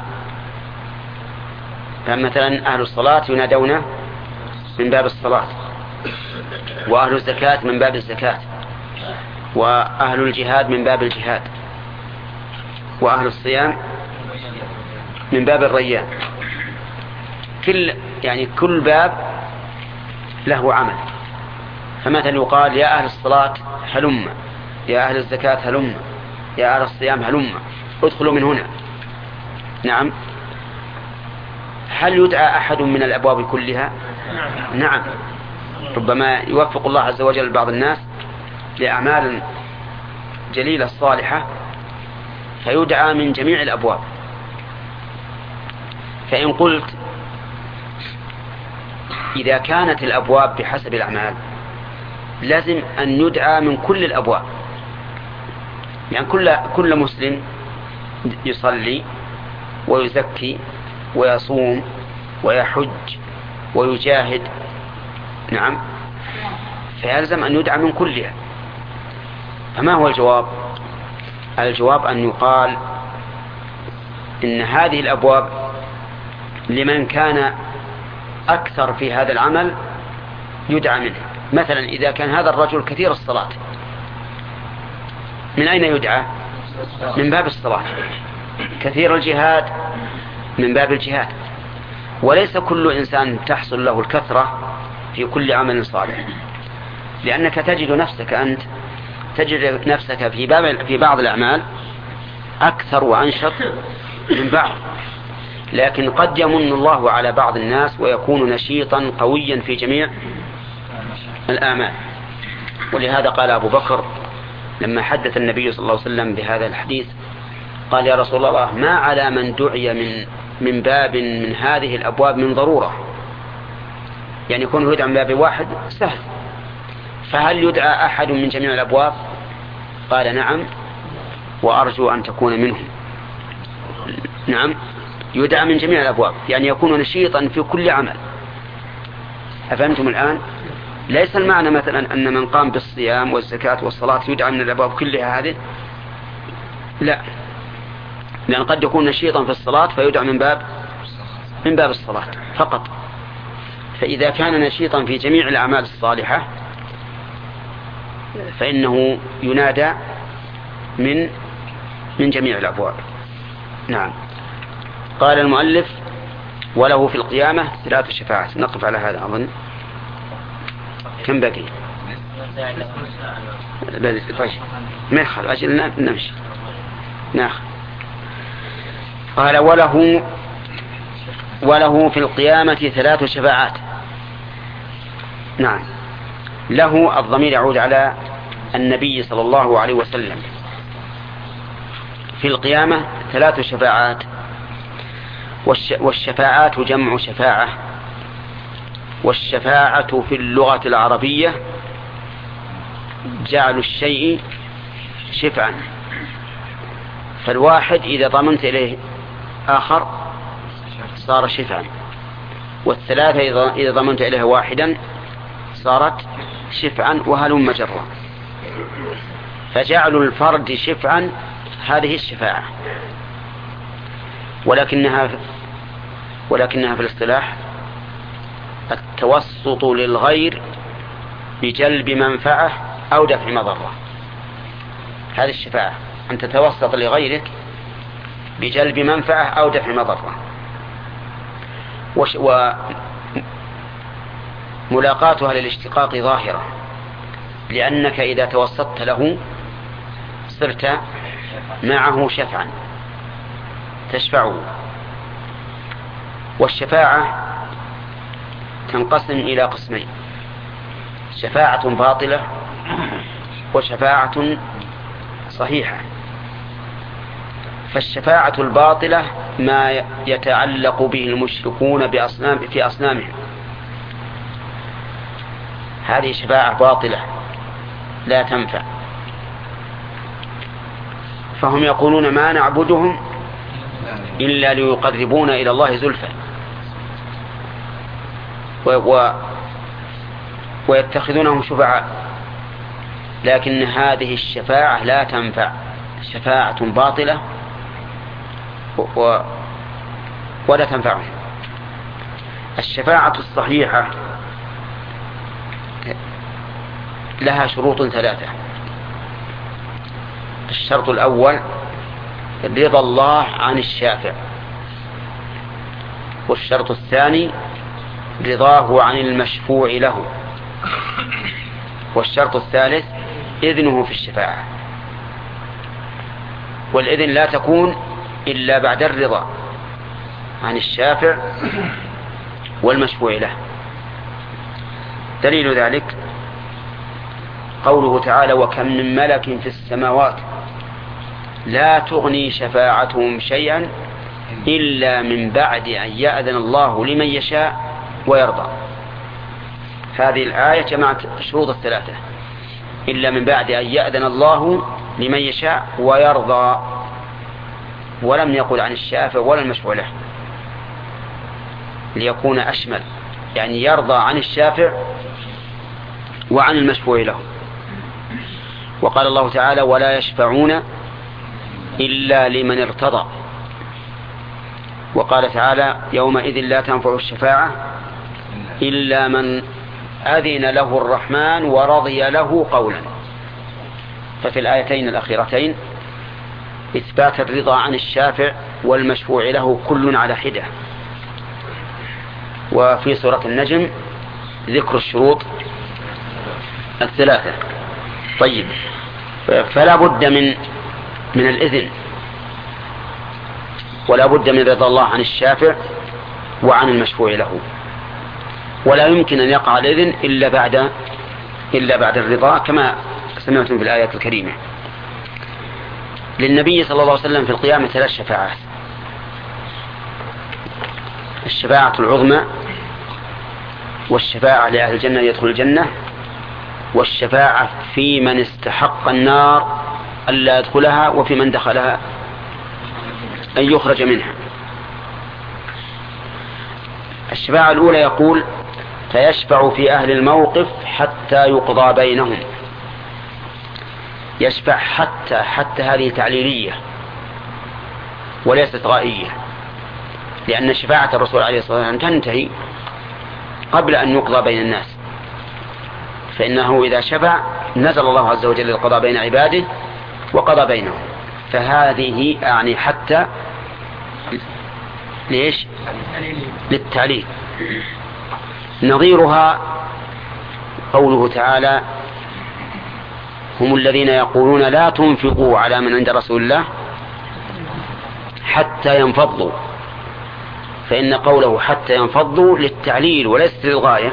فمثلا أهل الصلاة ينادون من باب الصلاة، وأهل الزكاة من باب الزكاة، وأهل الجهاد من باب الجهاد، وأهل الصيام من باب الريان. كل باب له عمل. فمثلا يقال يا أهل الصلاة هلم، يا أهل الزكاة هلم، يا أهل الصيام هلم، ادخلوا من هنا. نعم. هل يدعى أحد من الأبواب كلها؟ نعم. ربما يوفق الله عز وجل بعض الناس لأعمال جليلة صالحة فيدعى من جميع الأبواب. فإن قلت إذا كانت الأبواب بحسب الأعمال لازم أن يدعى من كل الأبواب. يعني كل مسلم يصلي ويزكي ويصوم ويحج ويجاهد، نعم، فيلزم أن يدعى من كلها. فما هو الجواب؟ الجواب أن يقال إن هذه الأبواب لمن كان أكثر في هذا العمل يدعى منه. مثلا إذا كان هذا الرجل كثير الصلاة، من أين يدعى؟ من باب الصلاة. كثير الجهاد من باب الجهاد. وليس كل إنسان تحصل له الكثرة في كل عمل صالح، لأنك تجد نفسك في بعض الأعمال أكثر وأنشط من بعض، لكن قد يمن الله على بعض الناس ويكون نشيطا قويا في جميع الأعمال. ولهذا قال أبو بكر لما حدث النبي صلى الله عليه وسلم بهذا الحديث قال: يا رسول الله، ما على من دعي من باب من هذه الأبواب من ضرورة، يعني يكون يدعى من باب واحد سهل، فهل يدعى أحد من جميع الأبواب؟ قال: نعم، وأرجو أن تكون منهم. نعم، يدعى من جميع الأبواب، يعني يكون نشيطا في كل عمل. أفهمتم الآن؟ ليس المعنى مثلا أن من قام بالصيام والزكاة والصلاة يدعى من الأبواب كلها هذه، لا، لأن قد يكون نشيطا في الصلاة فيدعى من باب الصلاة فقط. فإذا كان نشيطا في جميع الأعمال الصالحة فإنه ينادى من جميع الأبواب. نعم. قال المؤلف: وله في القيامة 3 شفاعات. نقف على هذا أظن. كم بقي؟ طيب ما يخل أجل نمشي ناخذ. قال: وله في القيامة 3 شفاعات. نعم. له الضمير يعود على النبي صلى الله عليه وسلم. في القيامة 3 شفاعات. والشفاعات جمع شفاعة. والشفاعة في اللغة العربية جعل الشيء شفعا، فالواحد إذا ضمنت إليه آخر صار شفعا، والثلاثة إذا ضمنت إليه واحدا صارت شفعا، وهلم جرا. فجعل الفرد شفعا هذه الشفاعة، ولكنها في الاصطلاح التوسط للغير بجلب منفعة أو دفع مضرة. هذه الشفاعة أن تتوسط لغيرك بجلب منفعة أو دفع مضرة. وملاقاتها للاشتقاق ظاهرة، لأنك إذا توسطت له صرت معه شفعا تشفعه. والشفاعة تنقسم إلى قسمين: شفاعة باطلة وشفاعة صحيحة. فالشفاعة الباطلة ما يتعلق به المشركون في أصنامهم، هذه شفاعة باطلة لا تنفع. فهم يقولون: ما نعبدهم إلا ليقربونا إلى الله زلفى، ويتخذونهم شفعاء، لكن هذه الشفاعة لا تنفع، شفاعة باطلة ولا تنفعهم. الشفاعة الصحيحة لها شروط 3. الشرط الأول رضا الله عن الشافع، والشرط الثاني رضاه عن المشفوع له، والشرط الثالث إذنه في الشفاعة. والإذن لا تكون إلا بعد الرضا عن الشافع والمشفوع له. دليل ذلك قوله تعالى: وكم من ملك في السماوات لا تغني شفاعتهم شيئا إلا من بعد أن يأذن الله لمن يشاء ويرضى. هذه الآية جمعت الشروط 3: إلا من بعد أن يأذن الله لمن يشاء ويرضى، ولم يقل عن الشافع ولا المشفوع له ليكون أشمل، يعني يرضى عن الشافع وعن المشفوع له. وقال الله تعالى: ولا يشفعون إلا لمن ارتضى. وقال تعالى يومئذ لا تنفع الشفاعة إلا من أذن له الرحمن ورضي له قولا. ففي الآيتين الأخيرتين إثبات الرضا عن الشافع والمشفوع له كل على حدة. وفي سورة النجم ذكر الشروط الثلاثة. طيب، فلا بد من الإذن، ولا بد من رضا الله عن الشافع وعن المشفوع له، ولا يمكن أن يقع الإذن إلا بعد الرضا كما سمعتم في الآيات الكريمة. للنبي صلى الله عليه وسلم في القيامة 3 شفاعات: الشفاعة العظمى، والشفاعة لأهل الجنة يدخل الجنة، والشفاعة في من استحق النار ألا يدخلها، وفي من دخلها أن يخرج منها. الشفاعة الأولى يقول: فيشفع في أهل الموقف حتى يقضى بينهم. يشفع حتى هذه تعليلية وليست غائية، لأن شفاعة الرسول عليه الصلاة والسلام تنتهي قبل أن يقضى بين الناس، فإنه إذا شفع نزل الله عز وجل القضاء بين عباده وقضى بينهم. فهذه أعني حتى ليش؟ للتعليل. نظيرها قوله تعالى: هم الذين يقولون لا تنفقوا على من عند رسول الله حتى ينفضوا. فإن قوله حتى ينفضوا للتعليل وليس للغاية،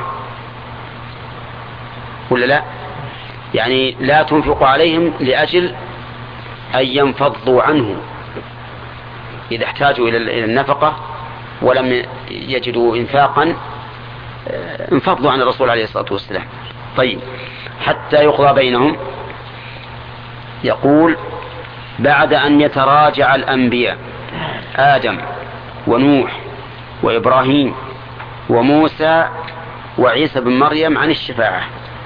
ولا لا؟ يعني لا تنفقوا عليهم لأجل أن ينفضوا عنه إذا احتاجوا إلى النفقة ولم يجدوا إنفاقا انفضوا عن الرسول عليه الصلاة والسلام. طيب، حتى يقضى بينهم. يقول: بعد أن يتراجع الأنبياء آدم ونوح وإبراهيم وموسى وعيسى بن مريم عن الشفاعة،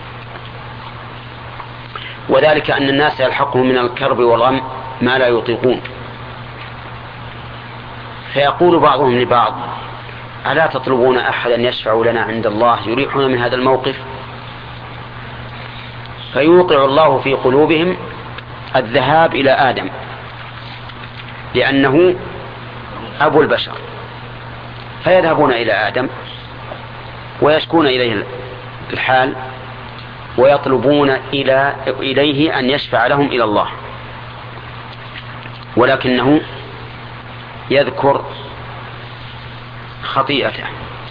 وذلك أن الناس يلحقهم من الكرب والغم ما لا يطيقون، فيقول بعضهم لبعض: ألا تطلبون أحدا يشفع لنا عند الله يريحنا من هذا الموقف؟ فيوقع الله في قلوبهم الذهاب إلى آدم، لأنه أبو البشر، فيذهبون إلى آدم ويشكون إليه الحال ويطلبون إليه أن يشفع لهم إلى الله، ولكنه يذكر خطيئته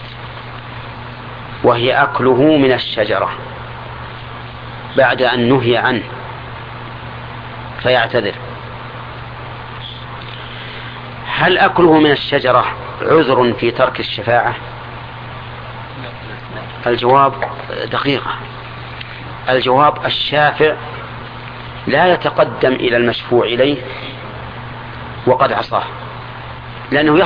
وهي أكله من الشجرة بعد أن نهي عنه، فيعتذر. هل أكله من الشجرة عذر في ترك الشفاعة؟ الجواب دقيقة. الجواب: الشافع لا يتقدم إلى المشفوع إليه وقد عصاه، لأنه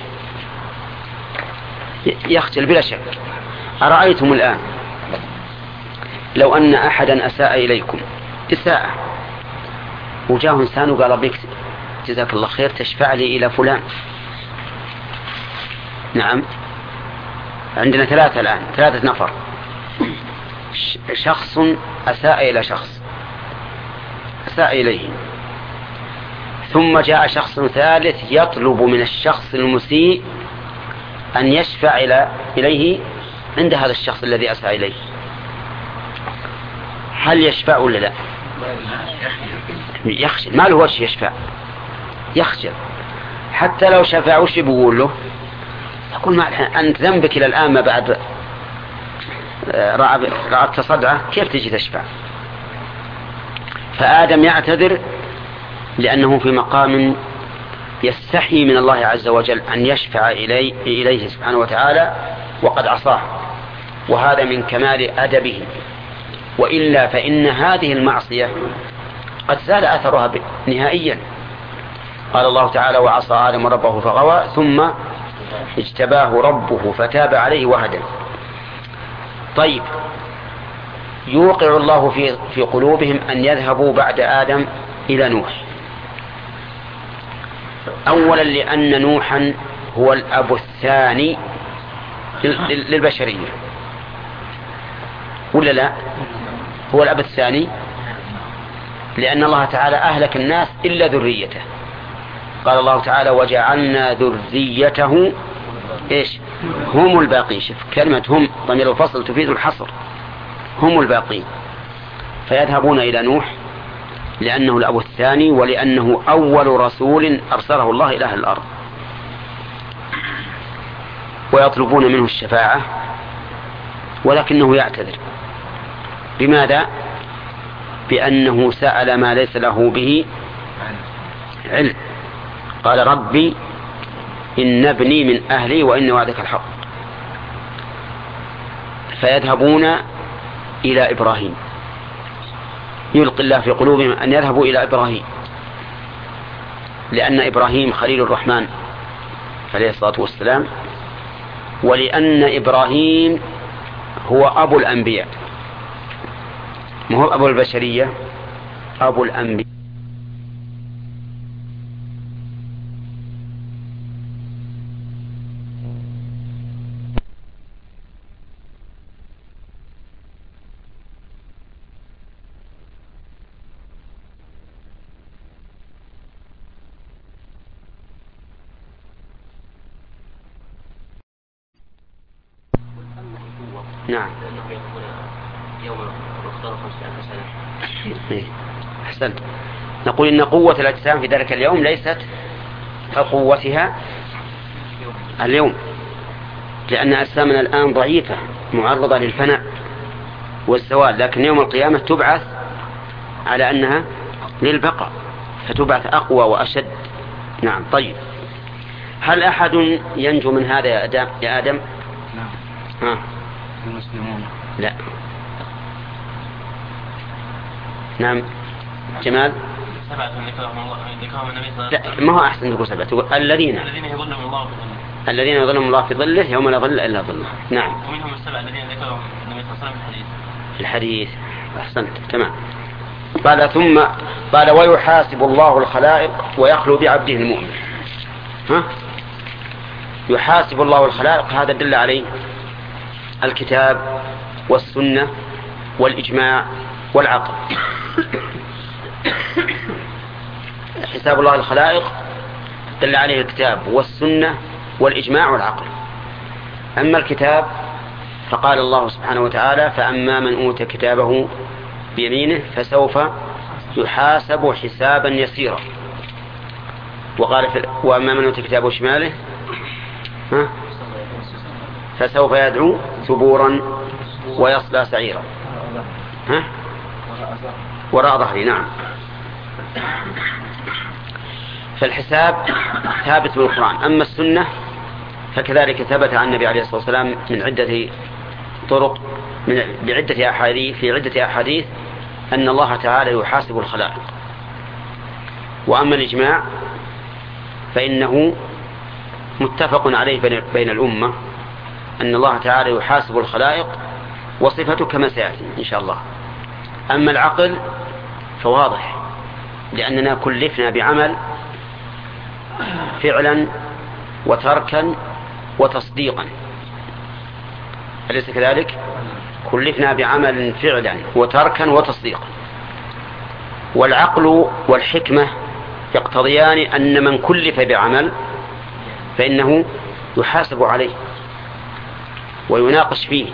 يخجل بلا شك. أرأيتم الآن لو أن أحدا أساء إليكم إساءة وجاء إنسان وقال: بك جزاك الله خير تشفع لي إلى فلان. نعم، عندنا 3 الآن، 3 نفر، شخص أساء إلى شخص، أساء إليه، ثم جاء شخص ثالث يطلب من الشخص المسيء أن يشفع إليه عند هذا الشخص الذي أساء إليه. هل يشفع ولا لا؟ يخجل، ما له وجه يشفع، يخجل. حتى لو شفع وش بيقول له؟ يقول: ما أنت ذنبك إلى الآن ما بعد رعبت صدعة، كيف تجي تشفع؟ فآدم يعتذر لأنه في مقام يستحي من الله عز وجل أن يشفع إليه سبحانه وتعالى وقد عصاه، وهذا من كمال أدبه. وإلا فإن هذه المعصية قد زال أثرها نهائيا. قال الله تعالى: وعصى آدم ربه فغوى ثم اجتباه ربه فتاب عليه وهدى. طيب، يوقع الله في قلوبهم أن يذهبوا بعد آدم إلى نوح. أولا لأن نوحا هو الأب الثاني للبشرية، ولا لا؟ هو الأب الثاني، لأن الله تعالى أهلك الناس إلا ذريته. قال الله تعالى وجعلنا ذريته إيش؟ هم الباقين. شوف كلمة هم ضمير الفصل تفيد الحصر، هم الباقين. فيذهبون إلى نوح لأنه الأب الثاني، ولأنه أول رسول أرسله الله إلى أهل الأرض، ويطلبون منه الشفاعة ولكنه يعتذر. بماذا؟ بأنه سأل ما ليس له به علم. قال ربي إن ابني من أهلي وإن وعدك الحق. فيذهبون إلى إبراهيم، يلقي الله في قلوبهم أن يذهبوا إلى إبراهيم، لأن إبراهيم خليل الرحمن عليه الصلاة والسلام، ولأن إبراهيم هو أبو الأنبياء، ما هو أبو البشرية، أبو الأنبياء. نعم. يوم مختار 50,000 سنة. أحسنت. نقول إن قوة الأجسام في ذلك اليوم ليست كقوتها اليوم، لأن أجسامنا الآن ضعيفة معرضة للفناء والزوال، لكن يوم القيامة تبعث على أنها للبقاء، فتبعث أقوى وأشد. نعم. طيب، هل أحد ينجو من هذا يا آدم؟ نعم. المسلمون. لا. نعم. جمال. سبعة ذكرهم النبي صلى الله عليه وسلم. لا، ما هو أحسن تقول سبعة، تقول الذين يظلهم الله في ظله. الذين يظلهم الله في ظله يوم لا ظل إلا ظله. نعم. ومنهم السبعة الذين ذكرهم النبي صلى الله عليه وسلم في الحديث. أحسنت. تمام. قال ثم قال ويحاسب الله الخلائق ويخلو بعبده المؤمن. ها؟ يحاسب الله الخلائق، هذا دل عليه الكتاب والسنة والإجماع والعقل. حساب الله الخلائق دل عليه الكتاب والسنة والإجماع والعقل. أما الكتاب فقال الله سبحانه وتعالى فأما من أوتي كتابه بيمينه فسوف يحاسب حسابا يسيرا. وقال وأما من أوتي كتابه شماله فسوف يدعو ثبورا ويصلى سعيرا. وراء ظهري. نعم. فالحساب ثابت بالقرآن. أما السنة فكذلك ثبت عن النبي عليه الصلاة والسلام من عدة طرق في عدة أحاديث أن الله تعالى يحاسب الخلائق. وأما الإجماع فإنه متفق عليه بين الأمة أن الله تعالى يحاسب الخلائق، وصفته كما سيأتي إن شاء الله. أما العقل فواضح، لأننا كلفنا بعمل فعلا وتركا وتصديقا، أليس كذلك؟ كلفنا بعمل فعلا وتركا وتصديقا. والعقل والحكمة يقتضيان أن من كلف بعمل فإنه يحاسب عليه ويناقش فيه.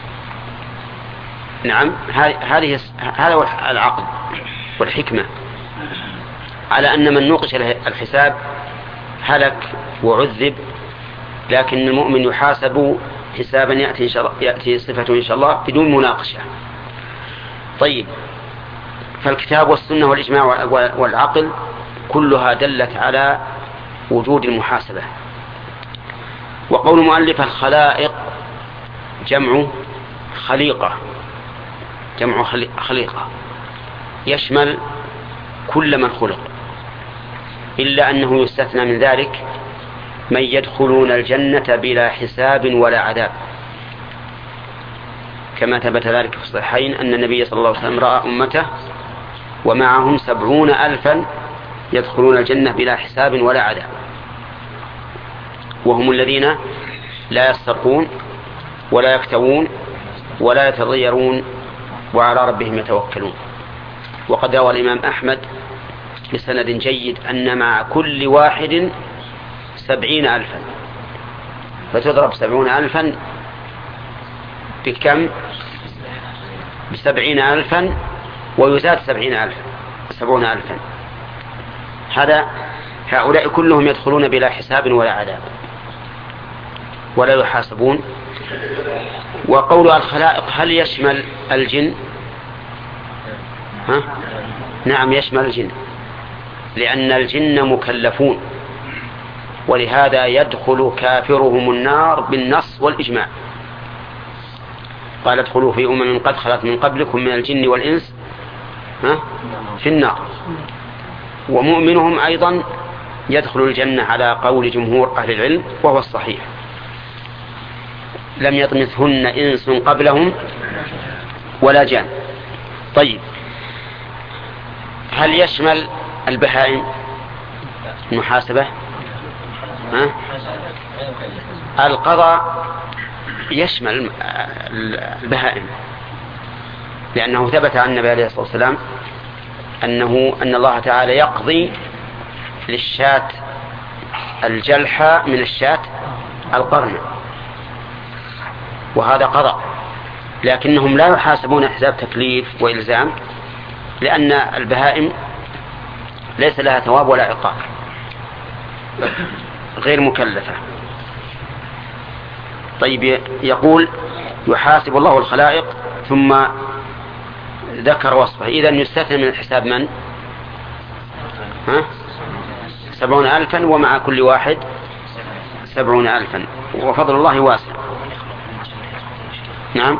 نعم. هذا هو العقل والحكمة، على أن من نوقش الحساب هلك وعذب، لكن المؤمن يحاسب حسابا يأتي صفته إن شاء الله بدون مناقشة. طيب، فالكتاب والسنة والإجماع والعقل كلها دلت على وجود المحاسبة. وقول مؤلف الخلائق جمع خليقة، جمع خليقة يشمل كل من خلق، إلا أنه يستثنى من ذلك من يدخلون الجنة بلا حساب ولا عذاب، كما ثبت ذلك في الصحيحين أن النبي صلى الله عليه وسلم رأى أمته ومعهم 70,000 يدخلون الجنة بلا حساب ولا عذاب. وهم الذين لا يسترقون ولا يكتوون ولا يتطيرون وعلى ربهم يتوكلون. وقد روى الإمام أحمد بسند جيد أن مع كل واحد 70,000، فتضرب 70,000 بكم؟ ب70,000 ويزاد 70,000. هؤلاء كلهم يدخلون بلا حساب ولا عذاب ولا يحاسبون. وقول الخلائق هل يشمل الجن؟ نعم يشمل الجن، لأن الجن مكلفون، ولهذا يدخل كافرهم النار بالنص والإجماع. قال ادخلوا في أمم قد خلت من قبلكم من الجن والإنس في النار. ومؤمنهم أيضا يدخل الجنة على قول جمهور أهل العلم وهو الصحيح. لم يطمثهن إنس قبلهم ولا جان. طيب، هل يشمل البهائم المحاسبة؟ القضاء يشمل البهائم، لأنه ثبت عن النبي عليه الصلاة والسلام أن الله تعالى يقضي للشاة الجلحى من الشاة القرنة، وهذا قضاء، لكنهم لا يحاسبون حساب تكليف وإلزام، لأن البهائم ليس لها ثواب ولا عقاب، غير مكلفة. طيب، يقول يحاسب الله الخلائق، ثم ذكر وصفه. إذن يستثنى من الحساب من؟ 70,000 ومع كل واحد 70,000، وفضل الله واسع. نعم،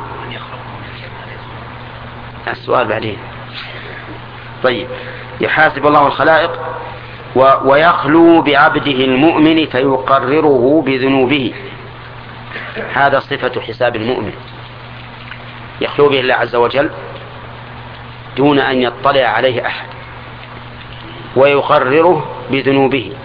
السؤال بعدين. طيب، يحاسب الله الخلائق ويخلو بعبده المؤمن فيقرره بذنوبه. هذا صفة حساب المؤمن، يخلو به الله عز وجل دون أن يطلع عليه أحد، ويقرره بذنوبه.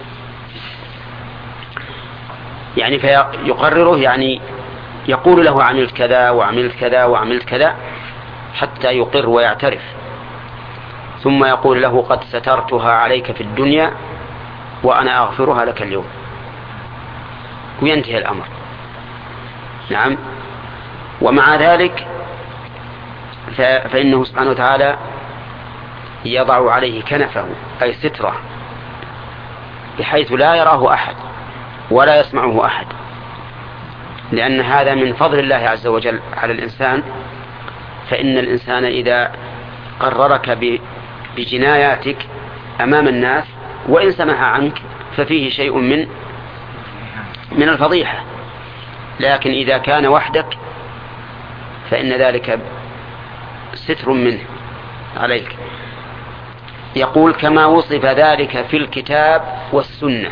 يعني فيقرره، يعني يقول له عملت كذا وعملت كذا وعملت كذا حتى يقر ويعترف، ثم يقول له قد سترتها عليك في الدنيا وأنا أغفرها لك اليوم، وينتهي الأمر. نعم. ومع ذلك فإنه سبحانه وتعالى يضع عليه كنفه، أي ستره، بحيث لا يراه أحد ولا يسمعه أحد، لأن هذا من فضل الله عز وجل على الإنسان. فإن الإنسان إذا قررك بجناياتك أمام الناس وإن سمح عنك ففيه شيء من الفضيحة، لكن إذا كان وحدك فإن ذلك ستر منه عليك. يقول كما وصف ذلك في الكتاب والسنة.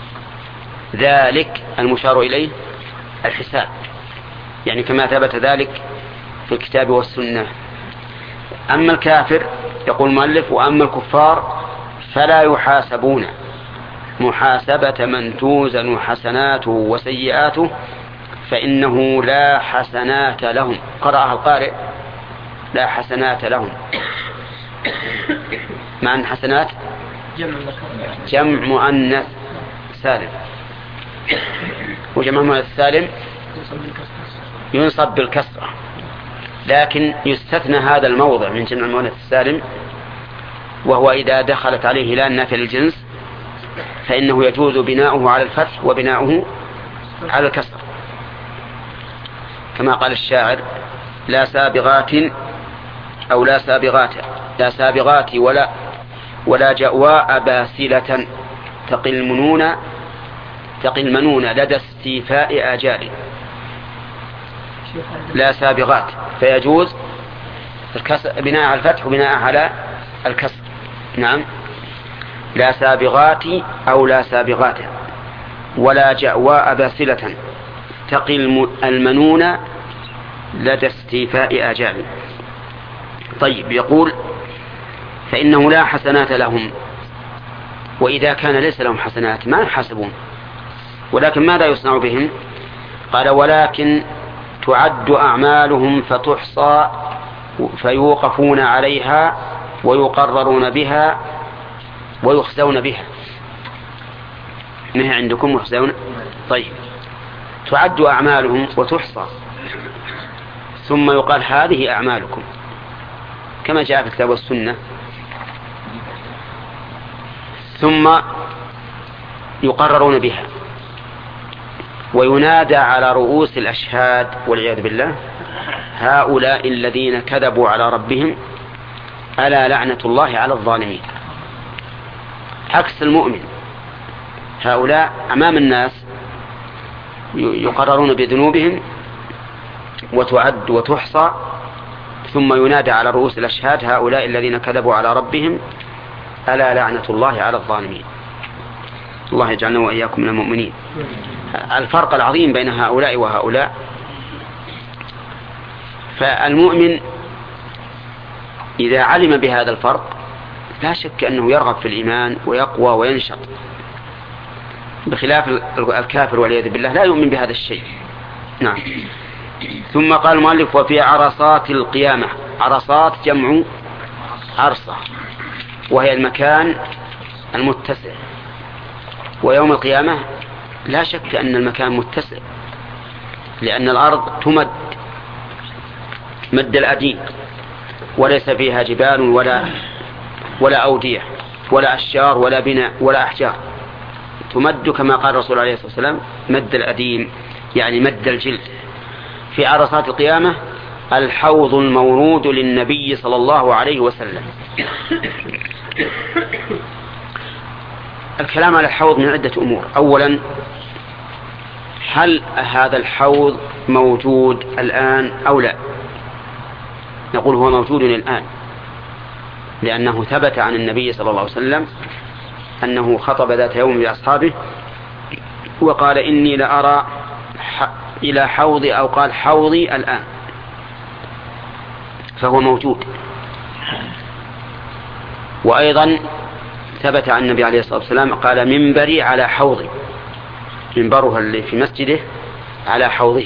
ذلك المشار إليه الحساب، يعني كما ثبت ذلك في الكتاب والسنة. أما الكافر، يقول المؤلف، وأما الكفار فلا يحاسبون محاسبة من توزن حسناته وسيئاته، فإنه لا حسنات لهم. قرأها القارئ لا حسنات لهم. معنى حسنات جمع مؤنث سالم، وجمع مؤنث سالم ينصب بالكسرة، لكن يستثنى هذا الموضع من جمع المؤنث السالم، وهو إذا دخلت عليه لا النافية للجنس فإنه يجوز بناؤه على الفتح وبناؤه على الكسر، كما قال الشاعر لا سابغات أو لا سابغات، لا سابغات ولا جواء باسلة تقي المنون لدى استيفاء آجال. لا سابغات، فيجوز بناء على الفتح وبناء على الكسر. نعم، لا سابغات أو لا سابغات ولا جواء باسلة تقي المنون لدى استيفاء آجال. طيب، يقول فإنه لا حسنات لهم، وإذا كان ليس لهم حسنات ما يحاسبون، ولكن ماذا يصنع بهم؟ قال ولكن تعد أعمالهم فتحصى فيوقفون عليها ويقررون بها ويخزون بها. نهي عندكم يخزون؟ طيب، تعد أعمالهم وتحصى ثم يقال هذه أعمالكم كما جاء في الكتاب والسنة، ثم يقررون بها وينادى على رؤوس الأشهاد والعياذ بالله هؤلاء الذين كذبوا على ربهم ألا لعنة الله على الظالمين. عكس المؤمن، هؤلاء أمام الناس يقررون بذنوبهم وتعد وتحصى ثم ينادى على رؤوس الأشهاد هؤلاء الذين كذبوا على ربهم ألا لعنة الله على الظالمين. الله يجعلنا وإياكم من المؤمنين. الفرق العظيم بين هؤلاء وهؤلاء، فالمؤمن إذا علم بهذا الفرق لا شك أنه يرغب في الإيمان ويقوى وينشط، بخلاف الكافر والعياذ بالله لا يؤمن بهذا الشيء. نعم. ثم قال المؤلف وفي عرصات القيامة. عرصات جمع عرصة وهي المكان المتسع، ويوم القيامة لا شك أن المكان متسع لأن الأرض تمد مد الأديم وليس فيها جبال ولا أودية ولا أشجار ولا بناء ولا أحجار، تمد كما قال الرسول عليه الصلاة والسلام مد الأديم يعني مد الجلد. في عرصات القيامة الحوض المورود للنبي صلى الله عليه وسلم. الكلام على الحوض من عدة أمور. أولا، هل هذا الحوض موجود الآن أو لا؟ نقول هو موجود الآن، لأنه ثبت عن النبي صلى الله عليه وسلم أنه خطب ذات يوم بأصحابه وقال إني لأرى إلى حوضي، أو قال حوضي الآن، فهو موجود. وأيضا ثبت عن النبي عليه الصلاة والسلام قال منبري على حوضي، منبرها اللي في مسجده على حوضه.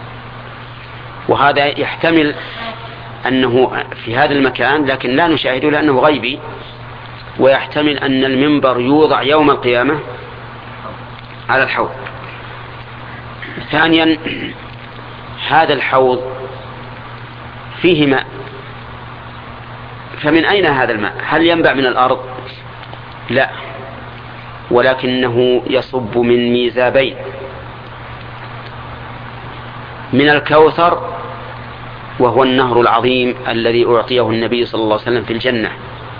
وهذا يحتمل أنه في هذا المكان لكن لا نشاهده لأنه غيبي، ويحتمل أن المنبر يوضع يوم القيامة على الحوض. ثانيا، هذا الحوض فيه ماء، فمن أين هذا الماء؟ هل ينبع من الأرض؟ لا، ولكنه يصب من ميزابين، من الكوثر وهو النهر العظيم الذي أعطيه النبي صلى الله عليه وسلم في الجنة،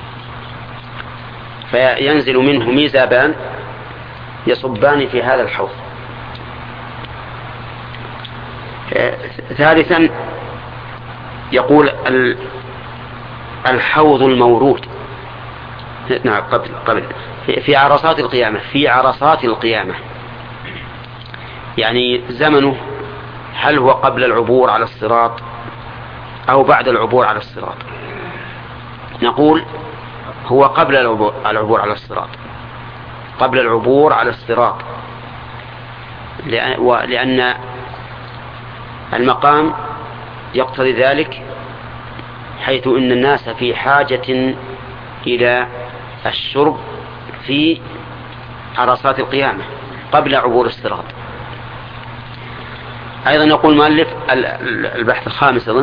فينزل منه ميزابان يصبان في هذا الحوض. ثالثا، يقول الحوض المورود. نعم، قبل في عرصات القيامة. في عرصات القيامة يعني زمنه هل هو قبل العبور على الصراط أو بعد العبور على الصراط؟ نقول هو قبل العبور على الصراط، قبل العبور على الصراط، لأن المقام يقتضي ذلك، حيث إن الناس في حاجة إلى الشرب في عرصات القيامة قبل عبور الصراط. أيضا يقول المؤلف البحث الخامس أظن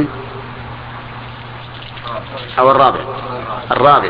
أو الرابع،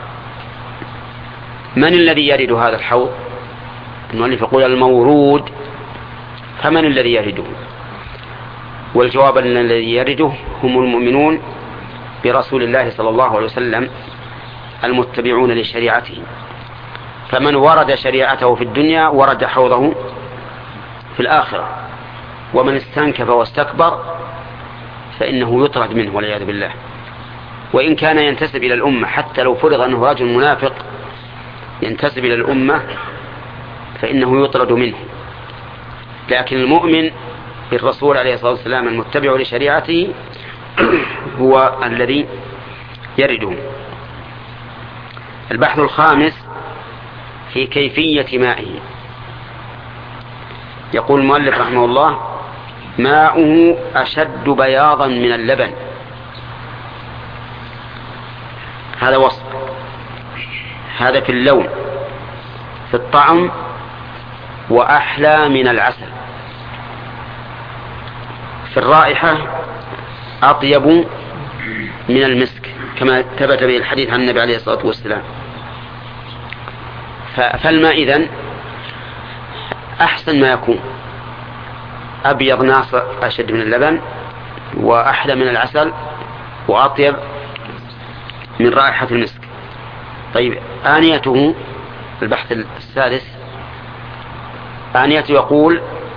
من الذي يرد هذا الحوض؟ المؤلف يقول المورود، فمن الذي يرده؟ والجواب أن الذي يرده هم المؤمنون برسول الله صلى الله عليه وسلم المتبعون لشريعته، فمن ورد شريعته في الدنيا ورد حوضه في الآخرة، ومن استنكف واستكبر فإنه يطرد منه والعياذ بالله. وإن كان ينتسب إلى الأمة، حتى لو فرض أنه رجل منافق ينتسب إلى الأمة فإنه يطرد منه، لكن المؤمن بالرسول عليه الصلاة والسلام المتبع لشريعته هو الذي يرده. البحث الخامس في كيفية مائه. يقول المؤلف رحمه الله: ماؤه أشد بياضا من اللبن. هذا وصف، هذا في اللون، في الطعم، وأحلى من العسل. في الرائحة أطيب من المسك، كما ثبت به الحديث عن النبي عليه الصلاة والسلام. فالماء إذن أحسن ما يكون، أبيض ناصع أشد من اللبن، وأحلى من العسل، وأطيب من رائحة المسك. طيب، آنيته، البحث السادس، آنيته يقول: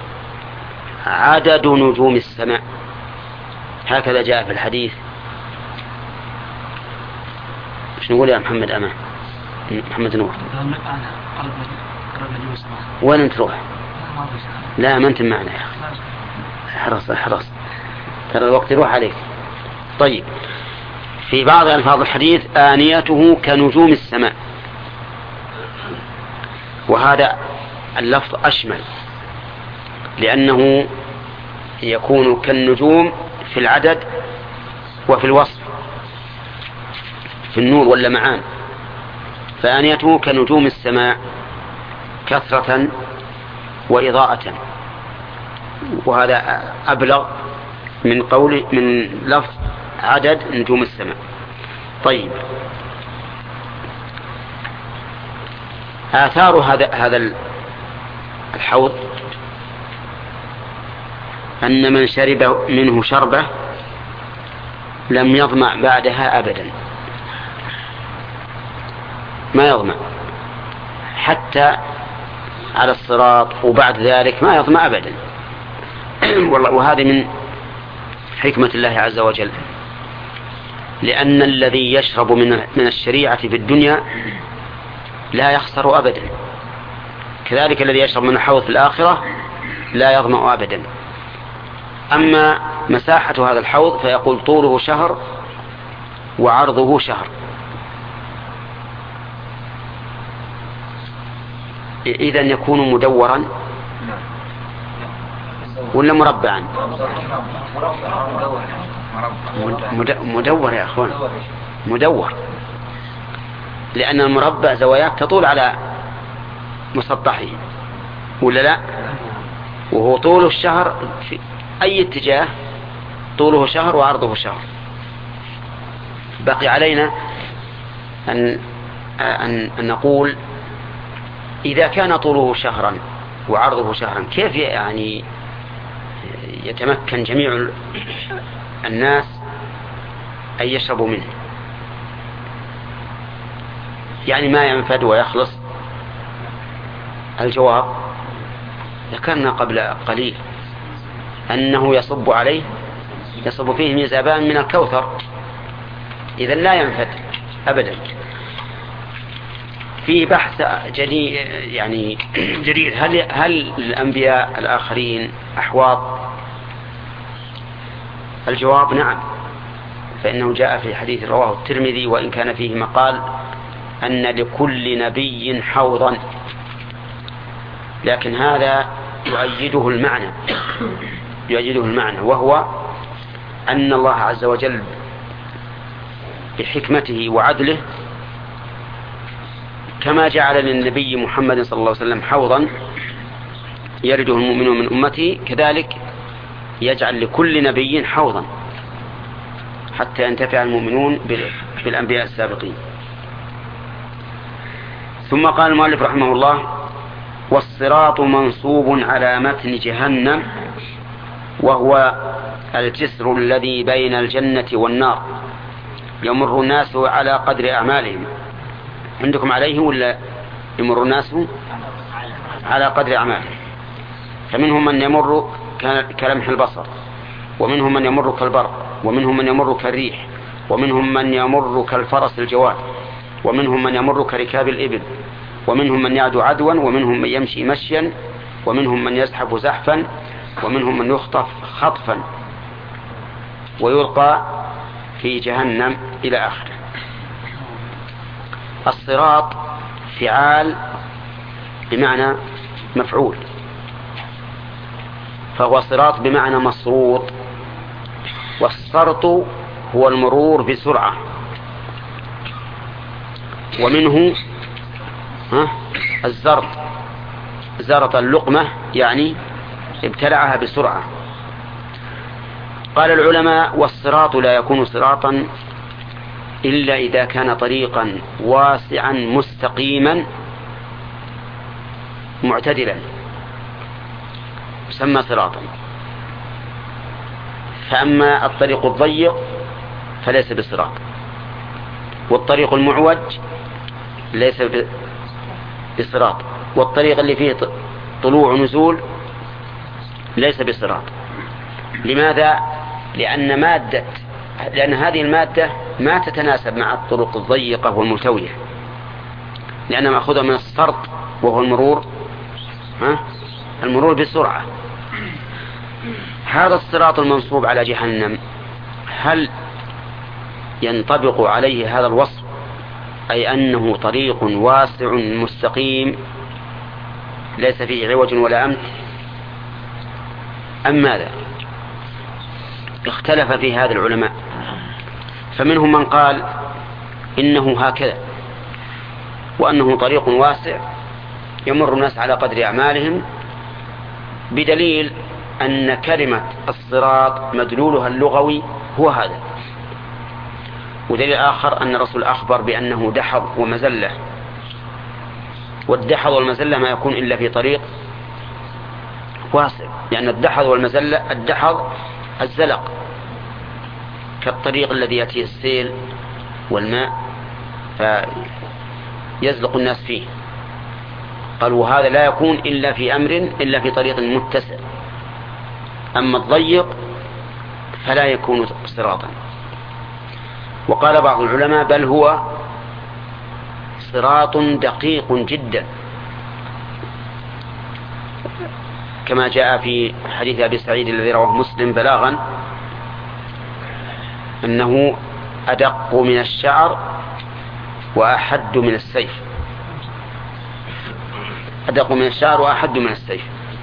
عدد نجوم السماء. هكذا جاء في الحديث. ايش نقول يا محمد أمان؟ محمد نور، وين انت تروح؟ لا، ما انت معنا يا اخي، احرص ترى الوقت يروح عليك. طيب، في بعض ألفاظ الحديث: آنيته كنجوم السماء، وهذا اللفظ أشمل، لأنه يكون كالنجوم في العدد وفي الوصف، في النور واللمعان. فآنيته كنجوم السماء كثرة وإضاءة، وهذا أبلغ من قول من لفظ عدد نجوم السماء. طيب، آثار هذا الحوض أن من شرب منه شربة لم يظمأ بعدها أبدا، ما يظمأ حتى على الصراط، وبعد ذلك ما يظمأ أبدا. وهذا من حكمة الله عز وجل، لأن الذي يشرب من الشريعة في الدنيا لا يخسر أبدا، كذلك الذي يشرب من الحوض في الآخرة لا يظمأ أبدا. أما مساحة هذا الحوض فيقول: طوله شهر وعرضه شهر. إذن يكون مدورا ولا مربعا؟ مدور يا أخوان، مدور، لأن المربع زواياك تطول على مسطحه، ولا لا؟ وهو طول الشهر في أي اتجاه، طوله شهر وعرضه شهر. بقي علينا أن نقول: إذا كان طوله شهرا وعرضه شهرا، كيف يعني يتمكن جميع الناس أن يشربوا منه؟ يعني ما ينفد ويخلص. الجواب ذكرنا قبل قليل أنه يصب فيه ميزابان من الكوثر، إذن لا ينفد أبدا. في بحث جديد: هل الأنبياء الآخرين أحواض؟ الجواب: نعم، فإنه جاء في حديث رواه الترمذي، وإن كان فيه مقال، أن لكل نبي حوضا، لكن هذا يؤيده المعنى، وهو أن الله عز وجل بحكمته وعدله كما جعل للنبي محمد صلى الله عليه وسلم حوضا يرده المؤمنون من أمته، كذلك يجعل لكل نبي حوضا حتى ينتفع المؤمنون بالأنبياء السابقين. ثم قال المؤلف رحمه الله: والصراط منصوب على متن جهنم، وهو الجسر الذي بين الجنة والنار، يمر الناس على قدر أعمالهم. عندكم عليه ولا يمر الناس على قدر أعمالهم؟ فمنهم من يمر كلمح البصر، ومنهم من يمر كالبرق، ومنهم من يمر كالريح، ومنهم من يمر كالفرس الجواد، ومنهم من يمر كركاب الإبل، ومنهم من يعدو عدوا، ومنهم من يمشي مشيا، ومنهم من يزحف زحفا، ومنهم من يخطف خطفا ويلقى في جهنم إلى آخره. الصراط فعال بمعنى مفعول، فهو صراط بمعنى مصروط. والسرط هو المرور بسرعة، ومنه الزرط، زرط اللقمة يعني ابتلعها بسرعة. قال العلماء: والصراط لا يكون صراطا إلا إذا كان طريقا واسعا مستقيما معتدلا يسمى صراطا. فأما الطريق الضيق فليس بصراط، والطريق المعوج ليس بصراط، والطريق اللي فيه طلوع ونزول ليس بصراط. لماذا؟ لأن هذه المادة ما تتناسب مع الطرق الضيقة والملتوية، لأنها مأخوذة من السرط وهو المرور بسرعة. هذا الصراط المنصوب على جهنم هل ينطبق عليه هذا الوصف، أي أنه طريق واسع مستقيم ليس فيه عوج ولا أمت، أم ماذا؟ اختلف في هذا العلماء، فمنهم من قال إنه هكذا، وأنه طريق واسع يمر الناس على قدر أعمالهم، بدليل أن كلمة الصراط مدلولها اللغوي هو هذا. ودليل آخر أن الرسول أخبر بأنه دحض ومزلة، والدحض والمزلة ما يكون إلا في طريق واسع، لأن الدحض والمزلة، الدحض الزلق كالطريق الذي يأتيه السيل والماء فيزلق الناس فيه. قالوا هذا لا يكون إلا في طريق متسع، أما الضيق فلا يكون صراطا. وقال بعض العلماء بل هو صراط دقيق جدا، كما جاء في حديث أبي سعيد الذي رواه مسلم بلاغا أنه أدق من الشعر وأحد من السيف، أدق من الشعر وأحد من السيف.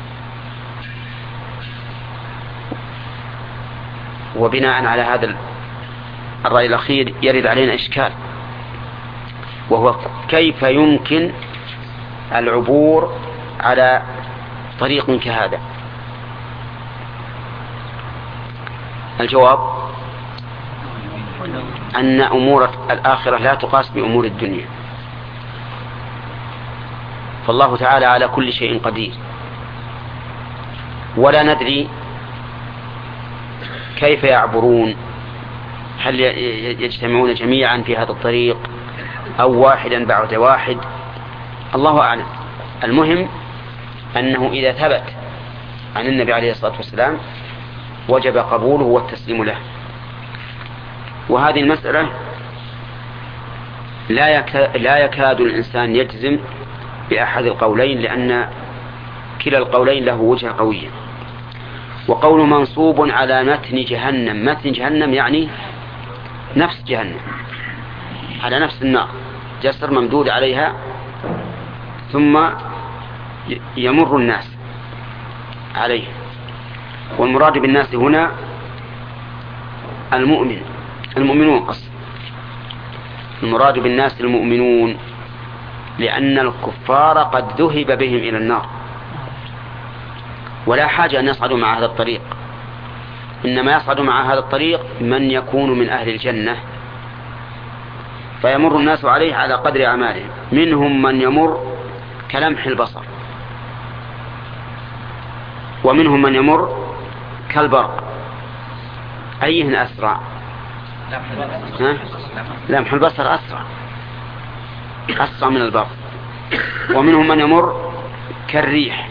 وبناء على هذا الرأي الأخير يرد علينا إشكال، وهو كيف يمكن العبور على طريق كهذا؟ الجواب أن أمور الآخرة لا تقاس بأمور الدنيا، فالله تعالى على كل شيء قدير، ولا ندري كيف يعبرون، هل يجتمعون جميعا في هذا الطريق أو واحدا بعد واحد، الله أعلم. المهم أنه إذا ثبت عن النبي عليه الصلاة والسلام وجب قبوله والتسليم له. وهذه المسألة لا يكاد الإنسان يجزم بأحد القولين، لأن كلا القولين له وجه قوية. وقول منصوب على متن جهنم، متن جهنم يعني نفس جهنم، على نفس النار، جسر ممدود عليها، ثم يمر الناس عليه. والمراد بالناس هنا المؤمنون قصد، المراد بالناس المؤمنون، لأن الكفار قد ذهب بهم إلى النار، ولا حاجة أن يصعدوا مع هذا الطريق، إنما يصعد مع هذا الطريق من يكون من أهل الجنة، فيمر الناس عليه على قدر أعمالهم. منهم من يمر كلمح البصر، ومنهم من يمر كالبرق. أيهن أسرع؟ لمح البصر أسرع من البرق. ومنهم من يمر كالريح،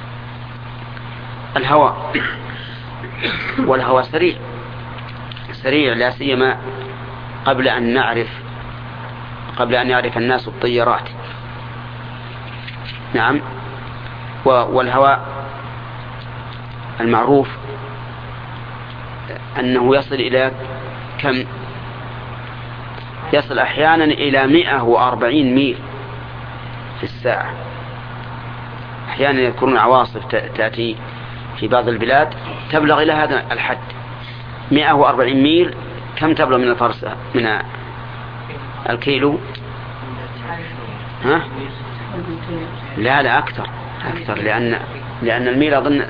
الهواء، والهواء سريع لا سيما قبل أن يعرف الناس الطيارات. نعم. والهواء المعروف أنه يصل إلى كم؟ يصل أحيانا إلى 140 ميل في الساعة. أحيانا يذكرون عواصف تأتي في بعض البلاد تبلغ إلى هذا الحد. 140 ميل كم تبلغ من الفرسة من الكيلو؟ ها؟ لا أكثر لأن الميل أظن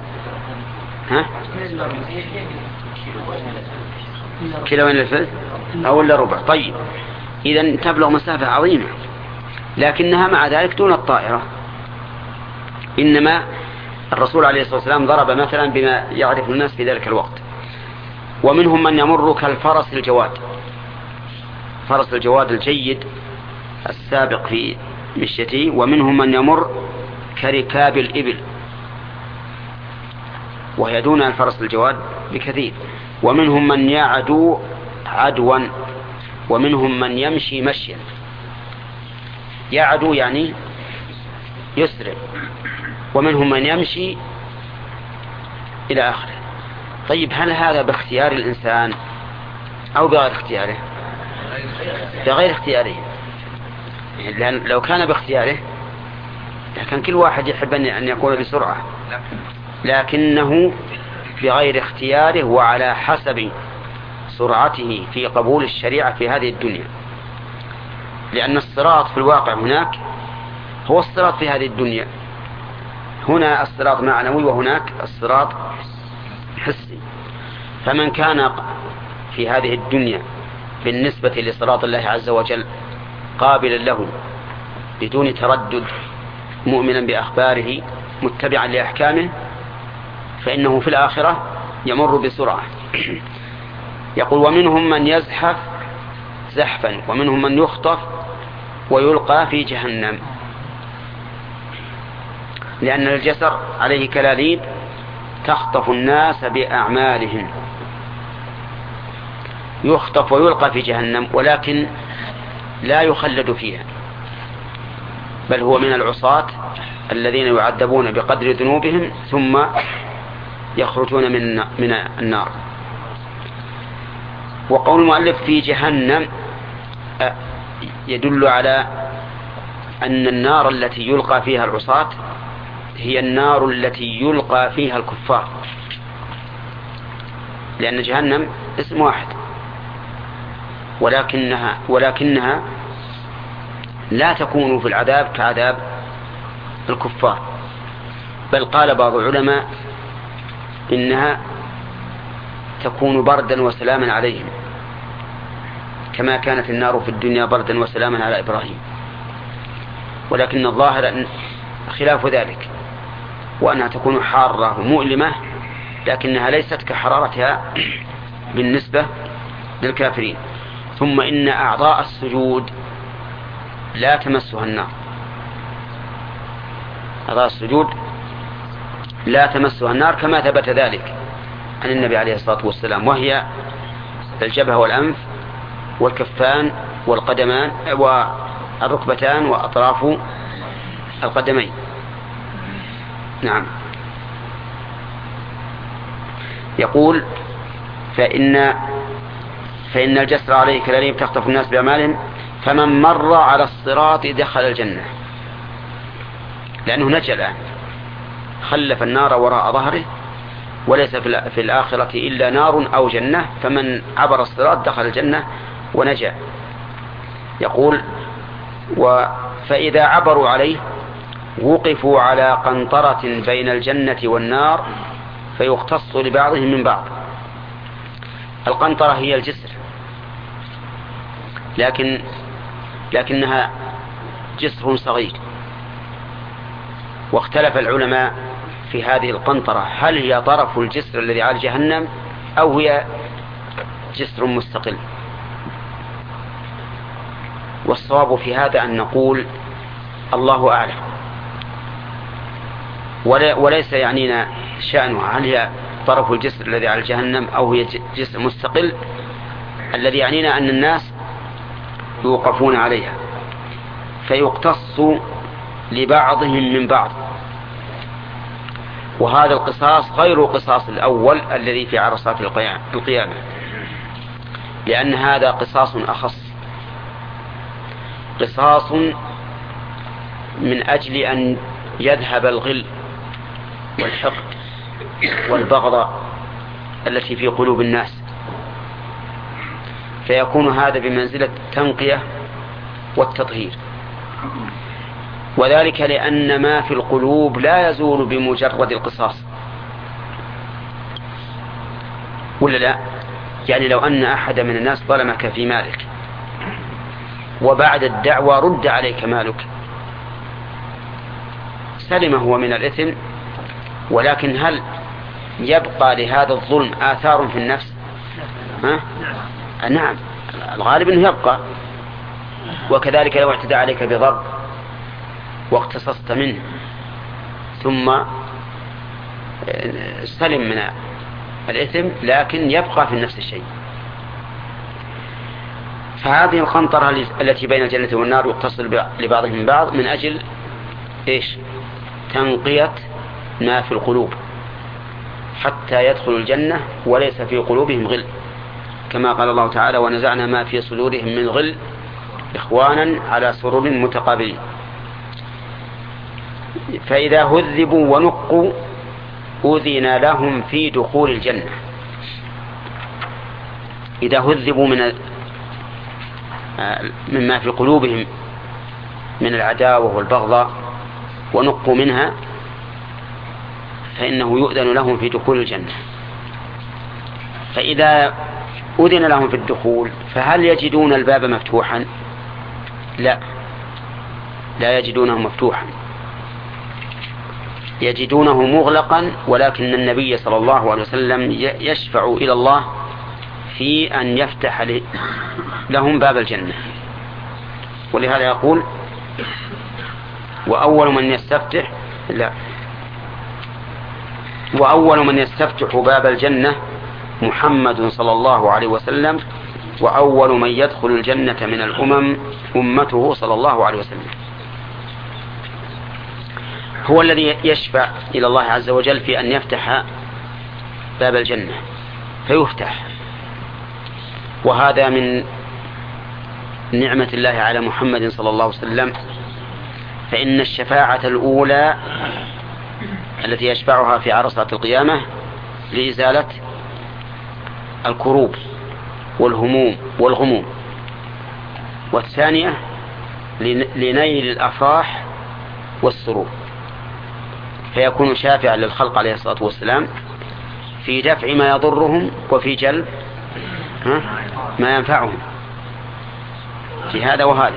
كيلوين الفل أو إلا ربع. طيب إذن تبلغ مسافة عظيمة، لكنها مع ذلك دون الطائرة. إنما الرسول عليه الصلاة والسلام ضرب مثلا بما يعرف الناس في ذلك الوقت. ومنهم من يمر كالفرس الجواد، فرس الجواد الجيد السابق في مشيته. ومنهم من يمر كركاب الإبل، وهي دون الفرس الجواد بكثير. ومنهم من يعدو عدوا، ومنهم من يمشي مشيا. يعدو يعني يسرع، ومنهم من يمشي إلى آخره. طيب هل هذا باختيار الإنسان أو بغير اختياره؟ بغير اختياره، لأن لو كان باختياره كان كل واحد يحب أن يكون بسرعة، لكنه بغير اختياره وعلى حسب سرعته في قبول الشريعة في هذه الدنيا. لأن الصراط في الواقع هناك هو الصراط في هذه الدنيا، هنا الصراط معنوي وهناك الصراط حسي. فمن كان في هذه الدنيا بالنسبة لصراط الله عز وجل قابلا له بدون تردد، مؤمنا بأخباره، متبعا لأحكامه، فإنه في الآخرة يمر بسرعة. يقول ومنهم من يزحف زحفا، ومنهم من يخطف ويلقى في جهنم. لأن الجسر عليه كلاليب تخطف الناس بأعمالهم، يخطف ويلقى في جهنم، ولكن لا يخلد فيها، بل هو من العصاة الذين يعذبون بقدر ذنوبهم ثم يخرجون من النار. وقول المؤلف في جهنم يدل على أن النار التي يلقى فيها العصاة هي النار التي يلقى فيها الكفار، لأن جهنم اسم واحد، ولكنها لا تكون في العذاب كعذاب الكفار، بل قال بعض العلماء إنها تكون بردا وسلاما عليهم، كما كانت النار في الدنيا بردا وسلاما على إبراهيم. ولكن الظاهر خلاف ذلك، وأنها تكون حارة ومؤلمة، لكنها ليست كحرارتها بالنسبة للكافرين. ثم إن أعضاء السجود لا تمسها النار، أعضاء السجود لا تمسها النار كما ثبت ذلك عن النبي عليه الصلاة والسلام، وهي الجبهة والأنف والكفان والقدمان والركبتان وأطراف القدمين. نعم. يقول فإن الجسر عليه كلاليب تخطف الناس بأعمالهم، فمن مر على الصراط دخل الجنة، لأنه نجا الآن، خلف النار وراء ظهره، وليس في الآخرة إلا نار أو جنة، فمن عبر الصراط دخل الجنة ونجا. يقول فإذا عبروا عليه وقفوا على قنطرة بين الجنة والنار فيختص لبعضهم من بعض. القنطرة هي الجسر، لكنها جسر صغير، واختلف العلماء في هذه القنطرة، هل هي طرف الجسر الذي على جهنم أو هي جسر مستقل؟ والصواب في هذا أن نقول الله أعلم، وليس يعنينا شأنها هل هي طرف الجسر الذي على جهنم أو هي جسر مستقل. الذي يعنينا أن الناس يوقفون عليها فيقتص لبعضهم من بعض، وهذا القصاص غير قصاص الأول الذي في عرصات القيامة، لأن هذا قصاص أخص، قصاص من أجل أن يذهب الغل والحقد والبغض التي في قلوب الناس، فيكون هذا بمنزلة التنقية والتطهير. وذلك لأن ما في القلوب لا يزول بمجرد القصاص، ولا لا؟ يعني لو أن أحد من الناس ظلمك في مالك وبعد الدعوة رد عليك مالك، سلم هو من الإثم، ولكن هل يبقى لهذا الظلم آثار في النفس؟ نعم، الغالب أنه يبقى. وكذلك لو اعتدى عليك بضرب واقتصصت منه ثم سلم من الإثم، لكن يبقى في النفس الشيء. فهذه القنطرة التي بين الجنة والنار يتصل لبعضهم بعض من أجل إيش؟ تنقية ما في القلوب حتى يدخلوا الجنة وليس في قلوبهم غل، كما قال الله تعالى: ونزعنا ما في صدورهم من غل إخوانا على سرر متقابلين. فإذا هذبوا ونقوا أذن لهم في دخول الجنة. إذا هذبوا مما في قلوبهم من العداوة والبغضاء ونقوا منها فإنه يؤذن لهم في دخول الجنة. فإذا أذن لهم في الدخول فهل يجدون الباب مفتوحا؟ لا يجدونه مفتوحا، يجدونه مغلقا، ولكن النبي صلى الله عليه وسلم يشفع إلى الله في أن يفتح لهم باب الجنة. ولهذا يقول: وأول من يستفتح باب الجنة محمد صلى الله عليه وسلم، وأول من يدخل الجنة من الأمم أمته صلى الله عليه وسلم. هو الذي يشفع إلى الله عز وجل في أن يفتح باب الجنة فيفتح. وهذا من نعمة الله على محمد صلى الله عليه وسلم، فإن الشفاعة الأولى التي يشفعها في عرصة القيامة لإزالة الكروب والهموم والغموم، والثانية لنيل الأفراح والسرور، فيكون شافعا للخلق عليه الصلاة والسلام في دفع ما يضرهم وفي جلب ما ينفعهم في هذا وهذا.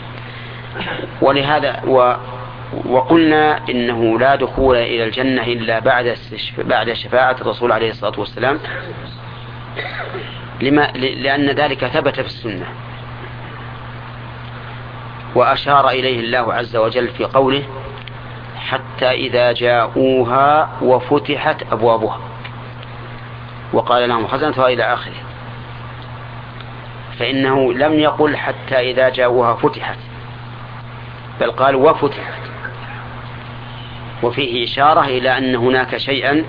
ولهذا وقلنا إنه لا دخول إلى الجنة إلا بعد شفاعة الرسول عليه الصلاة والسلام، لأن ذلك ثبت في السنة، وأشار إليه الله عز وجل في قوله: حتى إذا جاءوها وفتحت أبوابها وقال لهم خزنتها إلى آخره. فإنه لم يقل حتى إذا جاءوها فتحت، بل قال وفتحت، وفيه إشارة إلى أن هناك شيئا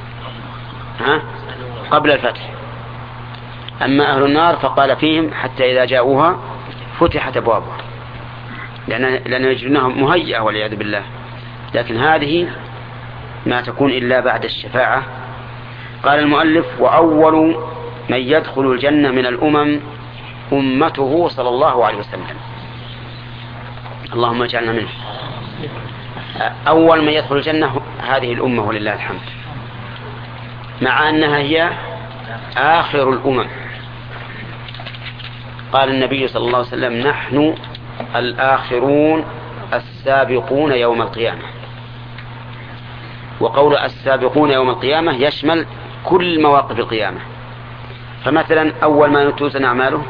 قبل الفتح. أما أهل النار فقال فيهم حتى إذا جاءوها فتحت أبوابها، لأن يجدونها مهيئة والعياذ بالله. لكن هذه ما تكون إلا بعد الشفاعة. قال المؤلف: وأول من يدخل الجنة من الأمم أمته صلى الله عليه وسلم. اللهم اجعلنا منه. أول من يدخل الجنة هذه الأمة ولله الحمد، مع أنها هي آخر الأمم. قال النبي صلى الله عليه وسلم: نحن الآخرون السابقون يوم القيامة. وقول السابقون يوم القيامة يشمل كل مواقف القيامة. فمثلا أول ما توزن أعماله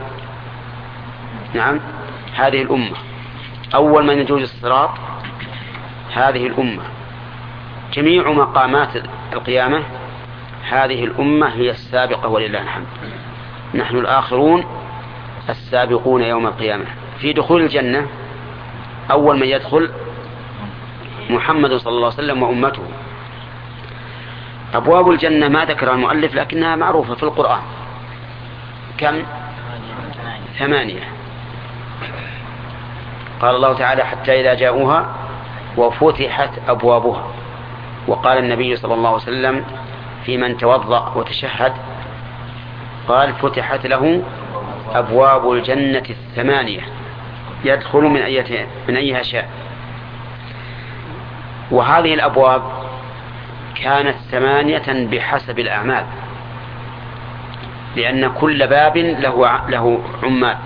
هذه الأمة، أول من يجوز الصراط هذه الأمة، جميع مقامات القيامة هذه الأمة هي السابقة ولله الحمد. نحن الآخرون السابقون يوم القيامة. في دخول الجنة أول من يدخل محمد صلى الله عليه وسلم وأمته. أبواب الجنة ما ذكر المؤلف لكنها معروفة في القرآن. كم؟ 8. قال الله تعالى: حتى إذا جاءوها وفتحت أبوابها. وقال النبي صلى الله عليه وسلم في من توضأ وتشهد قال فتحت له أبواب الجنة 8 يدخل من أيها شاء. وهذه الأبواب كانت 8 بحسب الأعمال، لأن كل باب له عمال.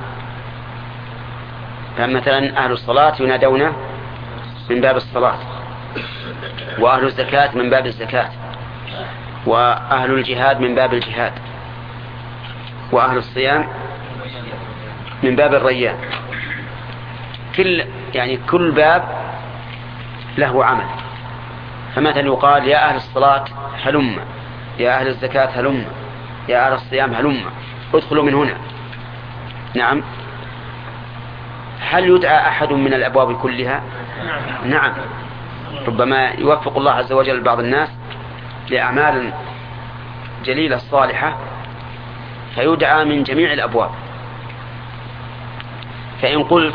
فمثلا أهل الصلاة ينادون من باب الصلاة، وأهل الزكاة من باب الزكاة، وأهل الجهاد من باب الجهاد، وأهل الصيام من باب الريان. كل باب له عمل. فمثلا يقال يا أهل الصلاة هلم، يا أهل الزكاة هلم، يا أهل الصيام هلم، ادخلوا من هنا. نعم. هل يدعى أحد من الأبواب كلها؟ نعم. ربما يوفق الله عز وجل بعض الناس لأعمال جليلة صالحة فيدعى من جميع الأبواب. فإن قلت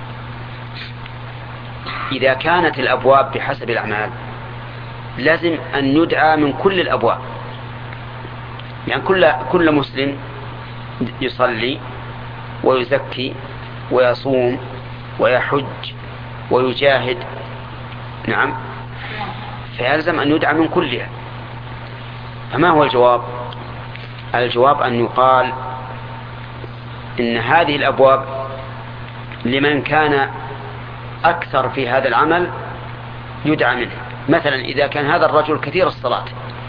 إذا كانت الأبواب بحسب الأعمال لازم أن يدعى من كل الأبواب، يعني كل مسلم يصلي ويزكي ويصوم ويحج ويجاهد، نعم، فيلزم أن يدعى من كلها. فما هو الجواب؟ الجواب أن يقال إن هذه الأبواب لمن كان أكثر في هذا العمل يدعى منه. مثلا إذا كان هذا الرجل كثير الصلاة،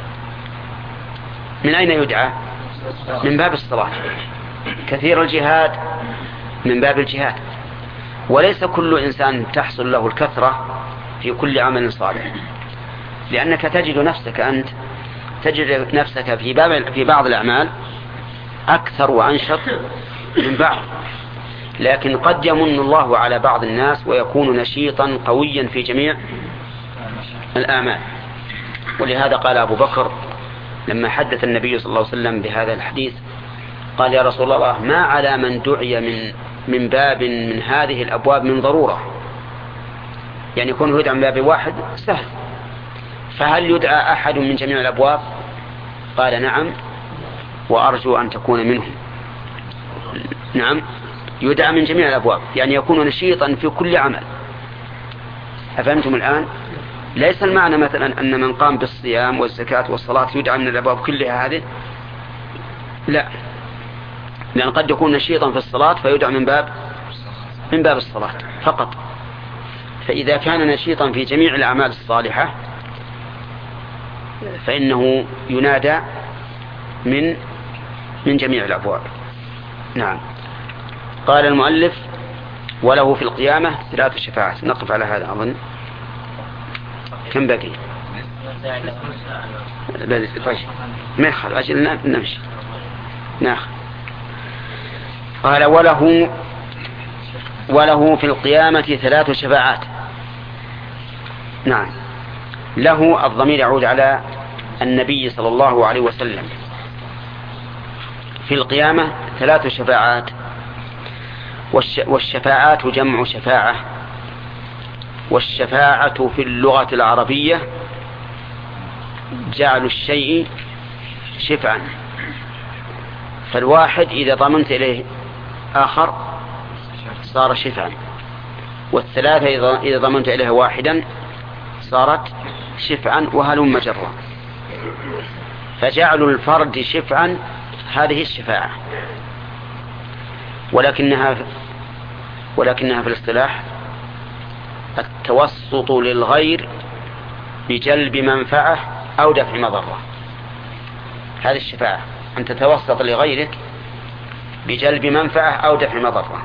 من أين يدعى؟ من باب الصلاة. كثير الجهاد من باب الجهاد. وليس كل إنسان تحصل له الكثرة في كل عمل صالح، لأنك تجد نفسك في بعض الأعمال أكثر وأنشط من بعض. لكن قد يمن الله على بعض الناس ويكون نشيطا قويا في جميع الأعمال. ولهذا قال أبو بكر لما حدث النبي صلى الله عليه وسلم بهذا الحديث قال يا رسول الله ما على من دعي من باب من هذه الأبواب من ضرورة، يعني يكون يدعى من باب واحد سهل، فهل يدعى أحد من جميع الأبواب؟ قال نعم وأرجو أن تكون منهم. نعم، يدعى من جميع الأبواب، يعني يكون نشيطا في كل عمل. أفهمتم الآن؟ ليس المعنى مثلا أن من قام بالصيام والزكاة والصلاة يدعى من الأبواب كلها هذه، لا، لأن قد يكون نشيطا في الصلاة فيدعى من باب الصلاة فقط. فإذا كان نشيطا في جميع الأعمال الصالحة فإنه ينادى من جميع الأبواب. نعم. قال المؤلف وله في القيامة 3 شفاعات. نقف على هذا أظن. كم بقي؟ طيب ما يخل أجل نمشي ناخذ. قال وله في القيامة 3 شفاعات. نعم. له الضمير يعود على النبي صلى الله عليه وسلم. في القيامة 3 شفاعات. والشفاعات جمع شفاعة. والشفاعة في اللغة العربية جعل الشيء شفعا، فالواحد إذا ضمنت إليه آخر صار شفعا، والثلاثة إذا ضمنت إليه واحدا صارت شفعا، وهلم جرا. فجعل الفرد شفعا هذه الشفاعة، ولكنها في الاصطلاح التوسط للغير بجلب منفعة أو دفع مضرة. هذه الشفاعة أن تتوسط لغيرك بجلب منفعة أو دفع مضرة.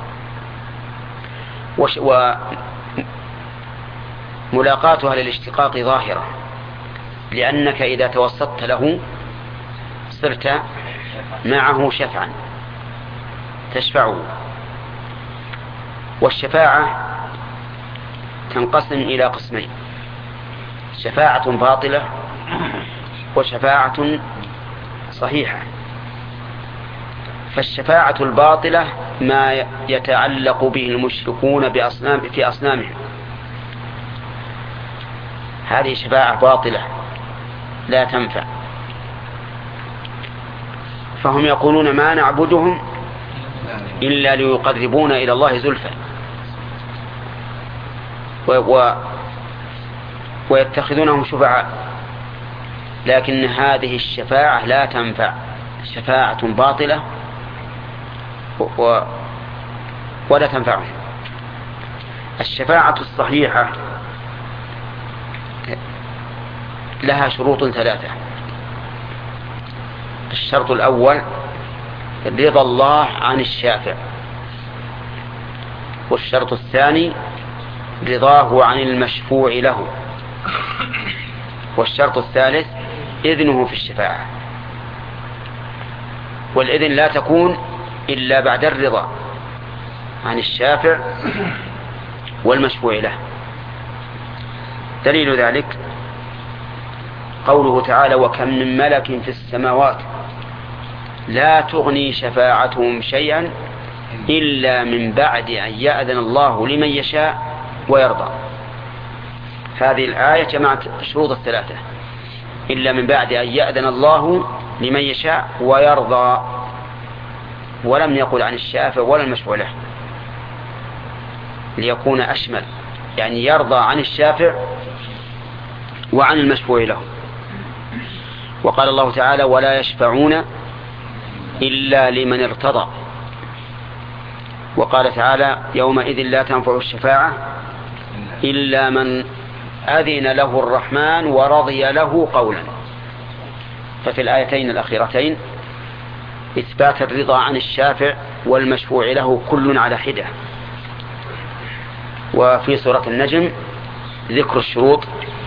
وملاقاتها للاشتقاق ظاهرة، لأنك إذا توسطت له صرت معه شفعا تشفعه. والشفاعة تنقسم إلى قسمين: شفاعة باطلة وشفاعة صحيحة. فالشفاعة الباطلة ما يتعلق به المشركون في أصنامهم، هذه شفاعة باطلة لا تنفع. فهم يقولون ما نعبدهم إلا ليقربونا إلى الله زلفى، ويتخذونهم شفعاء، لكن هذه الشفاعة لا تنفع، شفاعة باطلة ولا تنفعهم. الشفاعة الصحيحة لها شروط 3. الشرط الأول رضا الله عن الشافع، والشرط الثاني رضاه عن المشفوع له، والشرط الثالث إذنه في الشفاعة. والإذن لا تكون إلا بعد الرضا عن الشافع والمشفوع له. دليل ذلك قوله تعالى: وكم من ملك في السماوات لا تغني شفاعتهم شيئا إلا من بعد أن يأذن الله لمن يشاء ويرضى. هذه الآية جمعت الشروط 3: إلا من بعد أن يأذن الله لمن يشاء ويرضى، ولم يقل عن الشافع ولا المشفوع له، ليكون أشمل، يعني يرضى عن الشافع وعن المشفوع له. وقال الله تعالى: ولا يشفعون إلا لمن ارتضى. وقال تعالى: يومئذ لا تنفع الشفاعة إلا من أذن له الرحمن ورضي له قولا. ففي الآيتين الأخيرتين إثبات الرضا عن الشافع والمشفوع له كل على حدة، وفي سورة النجم ذكر الشروط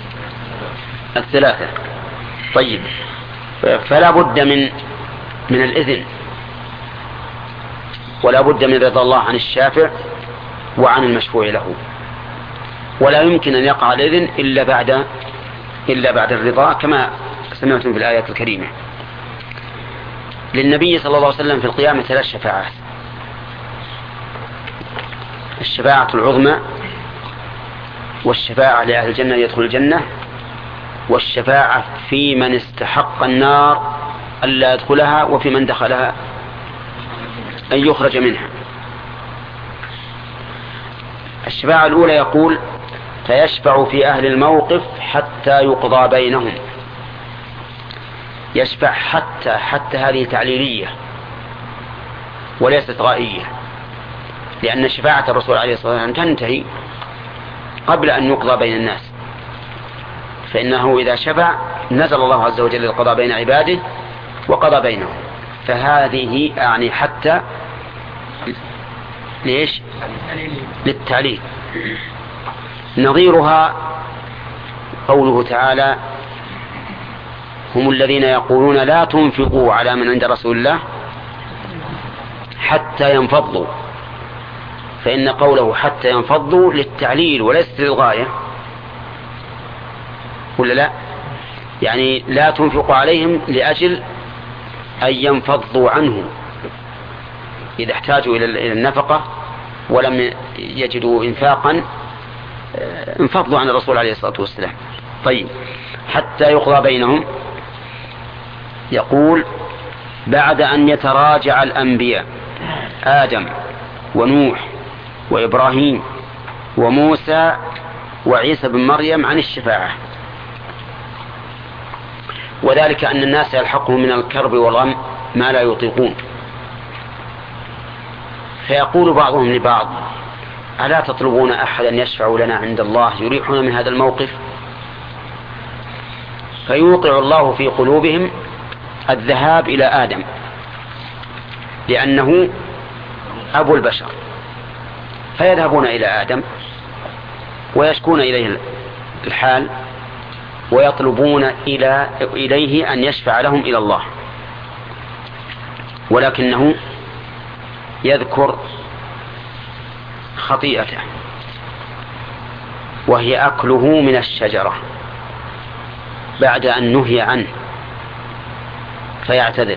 3. طيب، فلا بد من الإذن، ولا بد من رضا الله عن الشافع وعن المشفوع له، ولا يمكن أن يقع الإذن إلا بعد الرضا، كما سمعتم في الآيات الكريمة. للنبي صلى الله عليه وسلم في القيامة 3 شفاعات: الشفاعة العظمى، والشفاعة لأهل الجنة يدخل الجنة، والشفاعة في من استحق النار ألا يدخلها، وفي من دخلها أن يخرج منها. الشفاعة الأولى يقول: فيشفع في أهل الموقف حتى يقضى بينهم. يشفع حتى هذه تعليلية وليست غائية، لأن شفاعة الرسول عليه الصلاة والسلام تنتهي قبل أن يقضى بين الناس، فإنه إذا شفع نزل الله عز وجل القضاء بين عباده وقضى بينهم. فهذه يعني حتى ليش؟ للتعليل. نظيرها قوله تعالى: هم الذين يقولون لا تنفقوا على من عند رسول الله حتى ينفضوا، فإن قوله حتى ينفضوا للتعليل وليس للغاية، ولا لا؟ يعني لا تنفقوا عليهم لأجل أن ينفضوا عنه، إذا احتاجوا إلى النفقة ولم يجدوا إنفاقا انفضوا عن الرسول عليه الصلاة والسلام. طيب، حتى يقضى بينهم. يقول: بعد أن يتراجع الأنبياء آدم ونوح وإبراهيم وموسى وعيسى بن مريم عن الشفاعة، وذلك أن الناس يلحقهم من الكرب والغم ما لا يطيقون، فيقول بعضهم لبعض: ألا تطلبون أحدا يشفع لنا عند الله يريحنا من هذا الموقف؟ فيوقع الله في قلوبهم الذهاب إلى آدم، لأنه أبو البشر، فيذهبون إلى آدم ويشكون إليه الحال ويطلبون إليه أن يشفع لهم إلى الله، ولكنه يذكر خطيئته وهي أكله من الشجرة بعد أن نهي عنه، فيعتذر.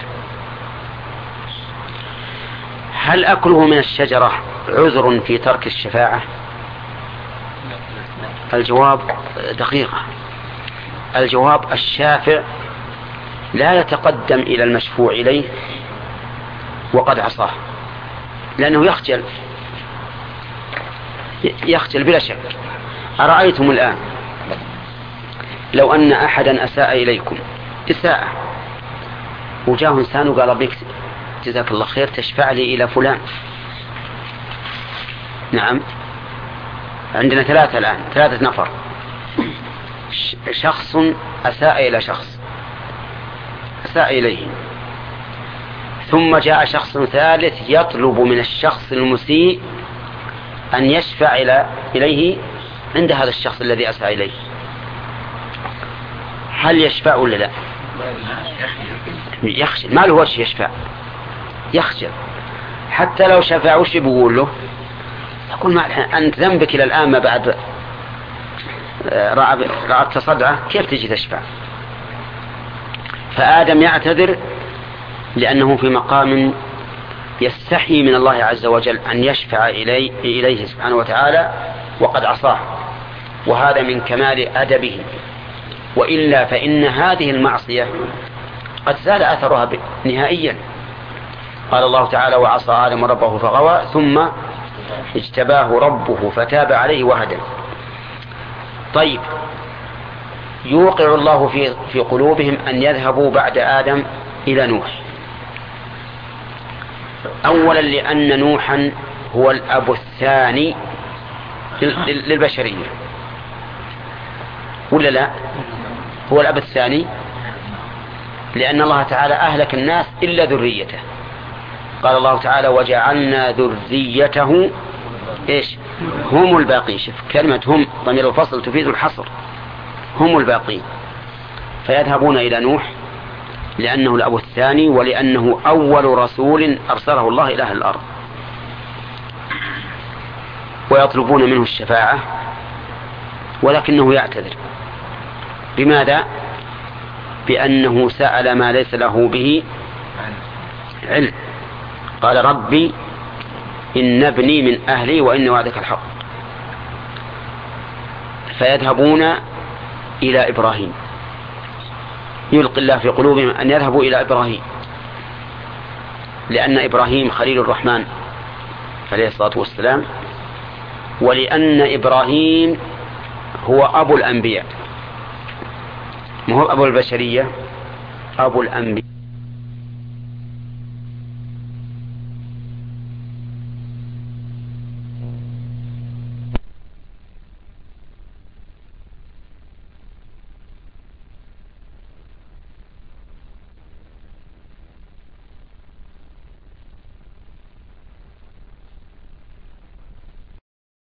هل أكله من الشجرة عذر في ترك الشفاعة؟ الجواب دقيقة. الجواب الشافع لا يتقدم إلى المشفوع إليه وقد عصاه، لأنه يخجل بلا شك. أرأيتم الآن لو أن أحدا أساء إليكم إساءة وجاه إنسان وقال بك جزاك الله خير تشفع لي إلى فلان. نعم، عندنا ثلاثة نفر، شخص أساء إلى شخص أساء إليه، ثم جاء شخص ثالث يطلب من الشخص المسيء أن يشفع إليه عند هذا الشخص الذي أساء إليه. هل يشفع ولا لا؟ يخجل، ما له وجه يشفع، يخجل. حتى لو شفع وش بيقول له؟ يقول ما أنت ذنبك إلى الآن ما بعد رأت صدعة، كيف تجي تشفع؟ فآدم يعتذر لأنه في مقام يستحي من الله عز وجل أن يشفع إليه سبحانه وتعالى وقد عصاه، وهذا من كمال أدبه. وإلا فإن هذه المعصية قد زال أثرها نهائيا. قال الله تعالى وعصى آدم ربه فغوى ثم اجتباه ربه فتاب عليه وهدى. طيب، يوقع الله في قلوبهم أن يذهبوا بعد آدم إلى نوح. أولا لأن نوحا هو الأب الثاني للبشرية، ولا لا؟ هو الأب الثاني، لأن الله تعالى أهلك الناس إلا ذريته. قال الله تعالى وجعلنا ذريته إيش؟ هم الباقين. شوف كلمة هم ضمير الفصل تفيد الحصر، هم الباقين. فيذهبون إلى نوح لأنه الأب الثاني، ولأنه أول رسول أرسله الله إلى أهل الأرض، ويطلبون منه الشفاعة ولكنه يعتذر. بماذا؟ بأنه سأل ما ليس له به علم. قال ربي إن ابني من أهلي وإن وعدك الحق. فيذهبون إلى إبراهيم، يلقي الله في قلوبهم أن يذهبوا إلى إبراهيم، لأن إبراهيم خليل الرحمن عليه الصلاة والسلام، ولأن إبراهيم هو أبو الأنبياء، ما هو أبو البشرية، أبو الأنبياء.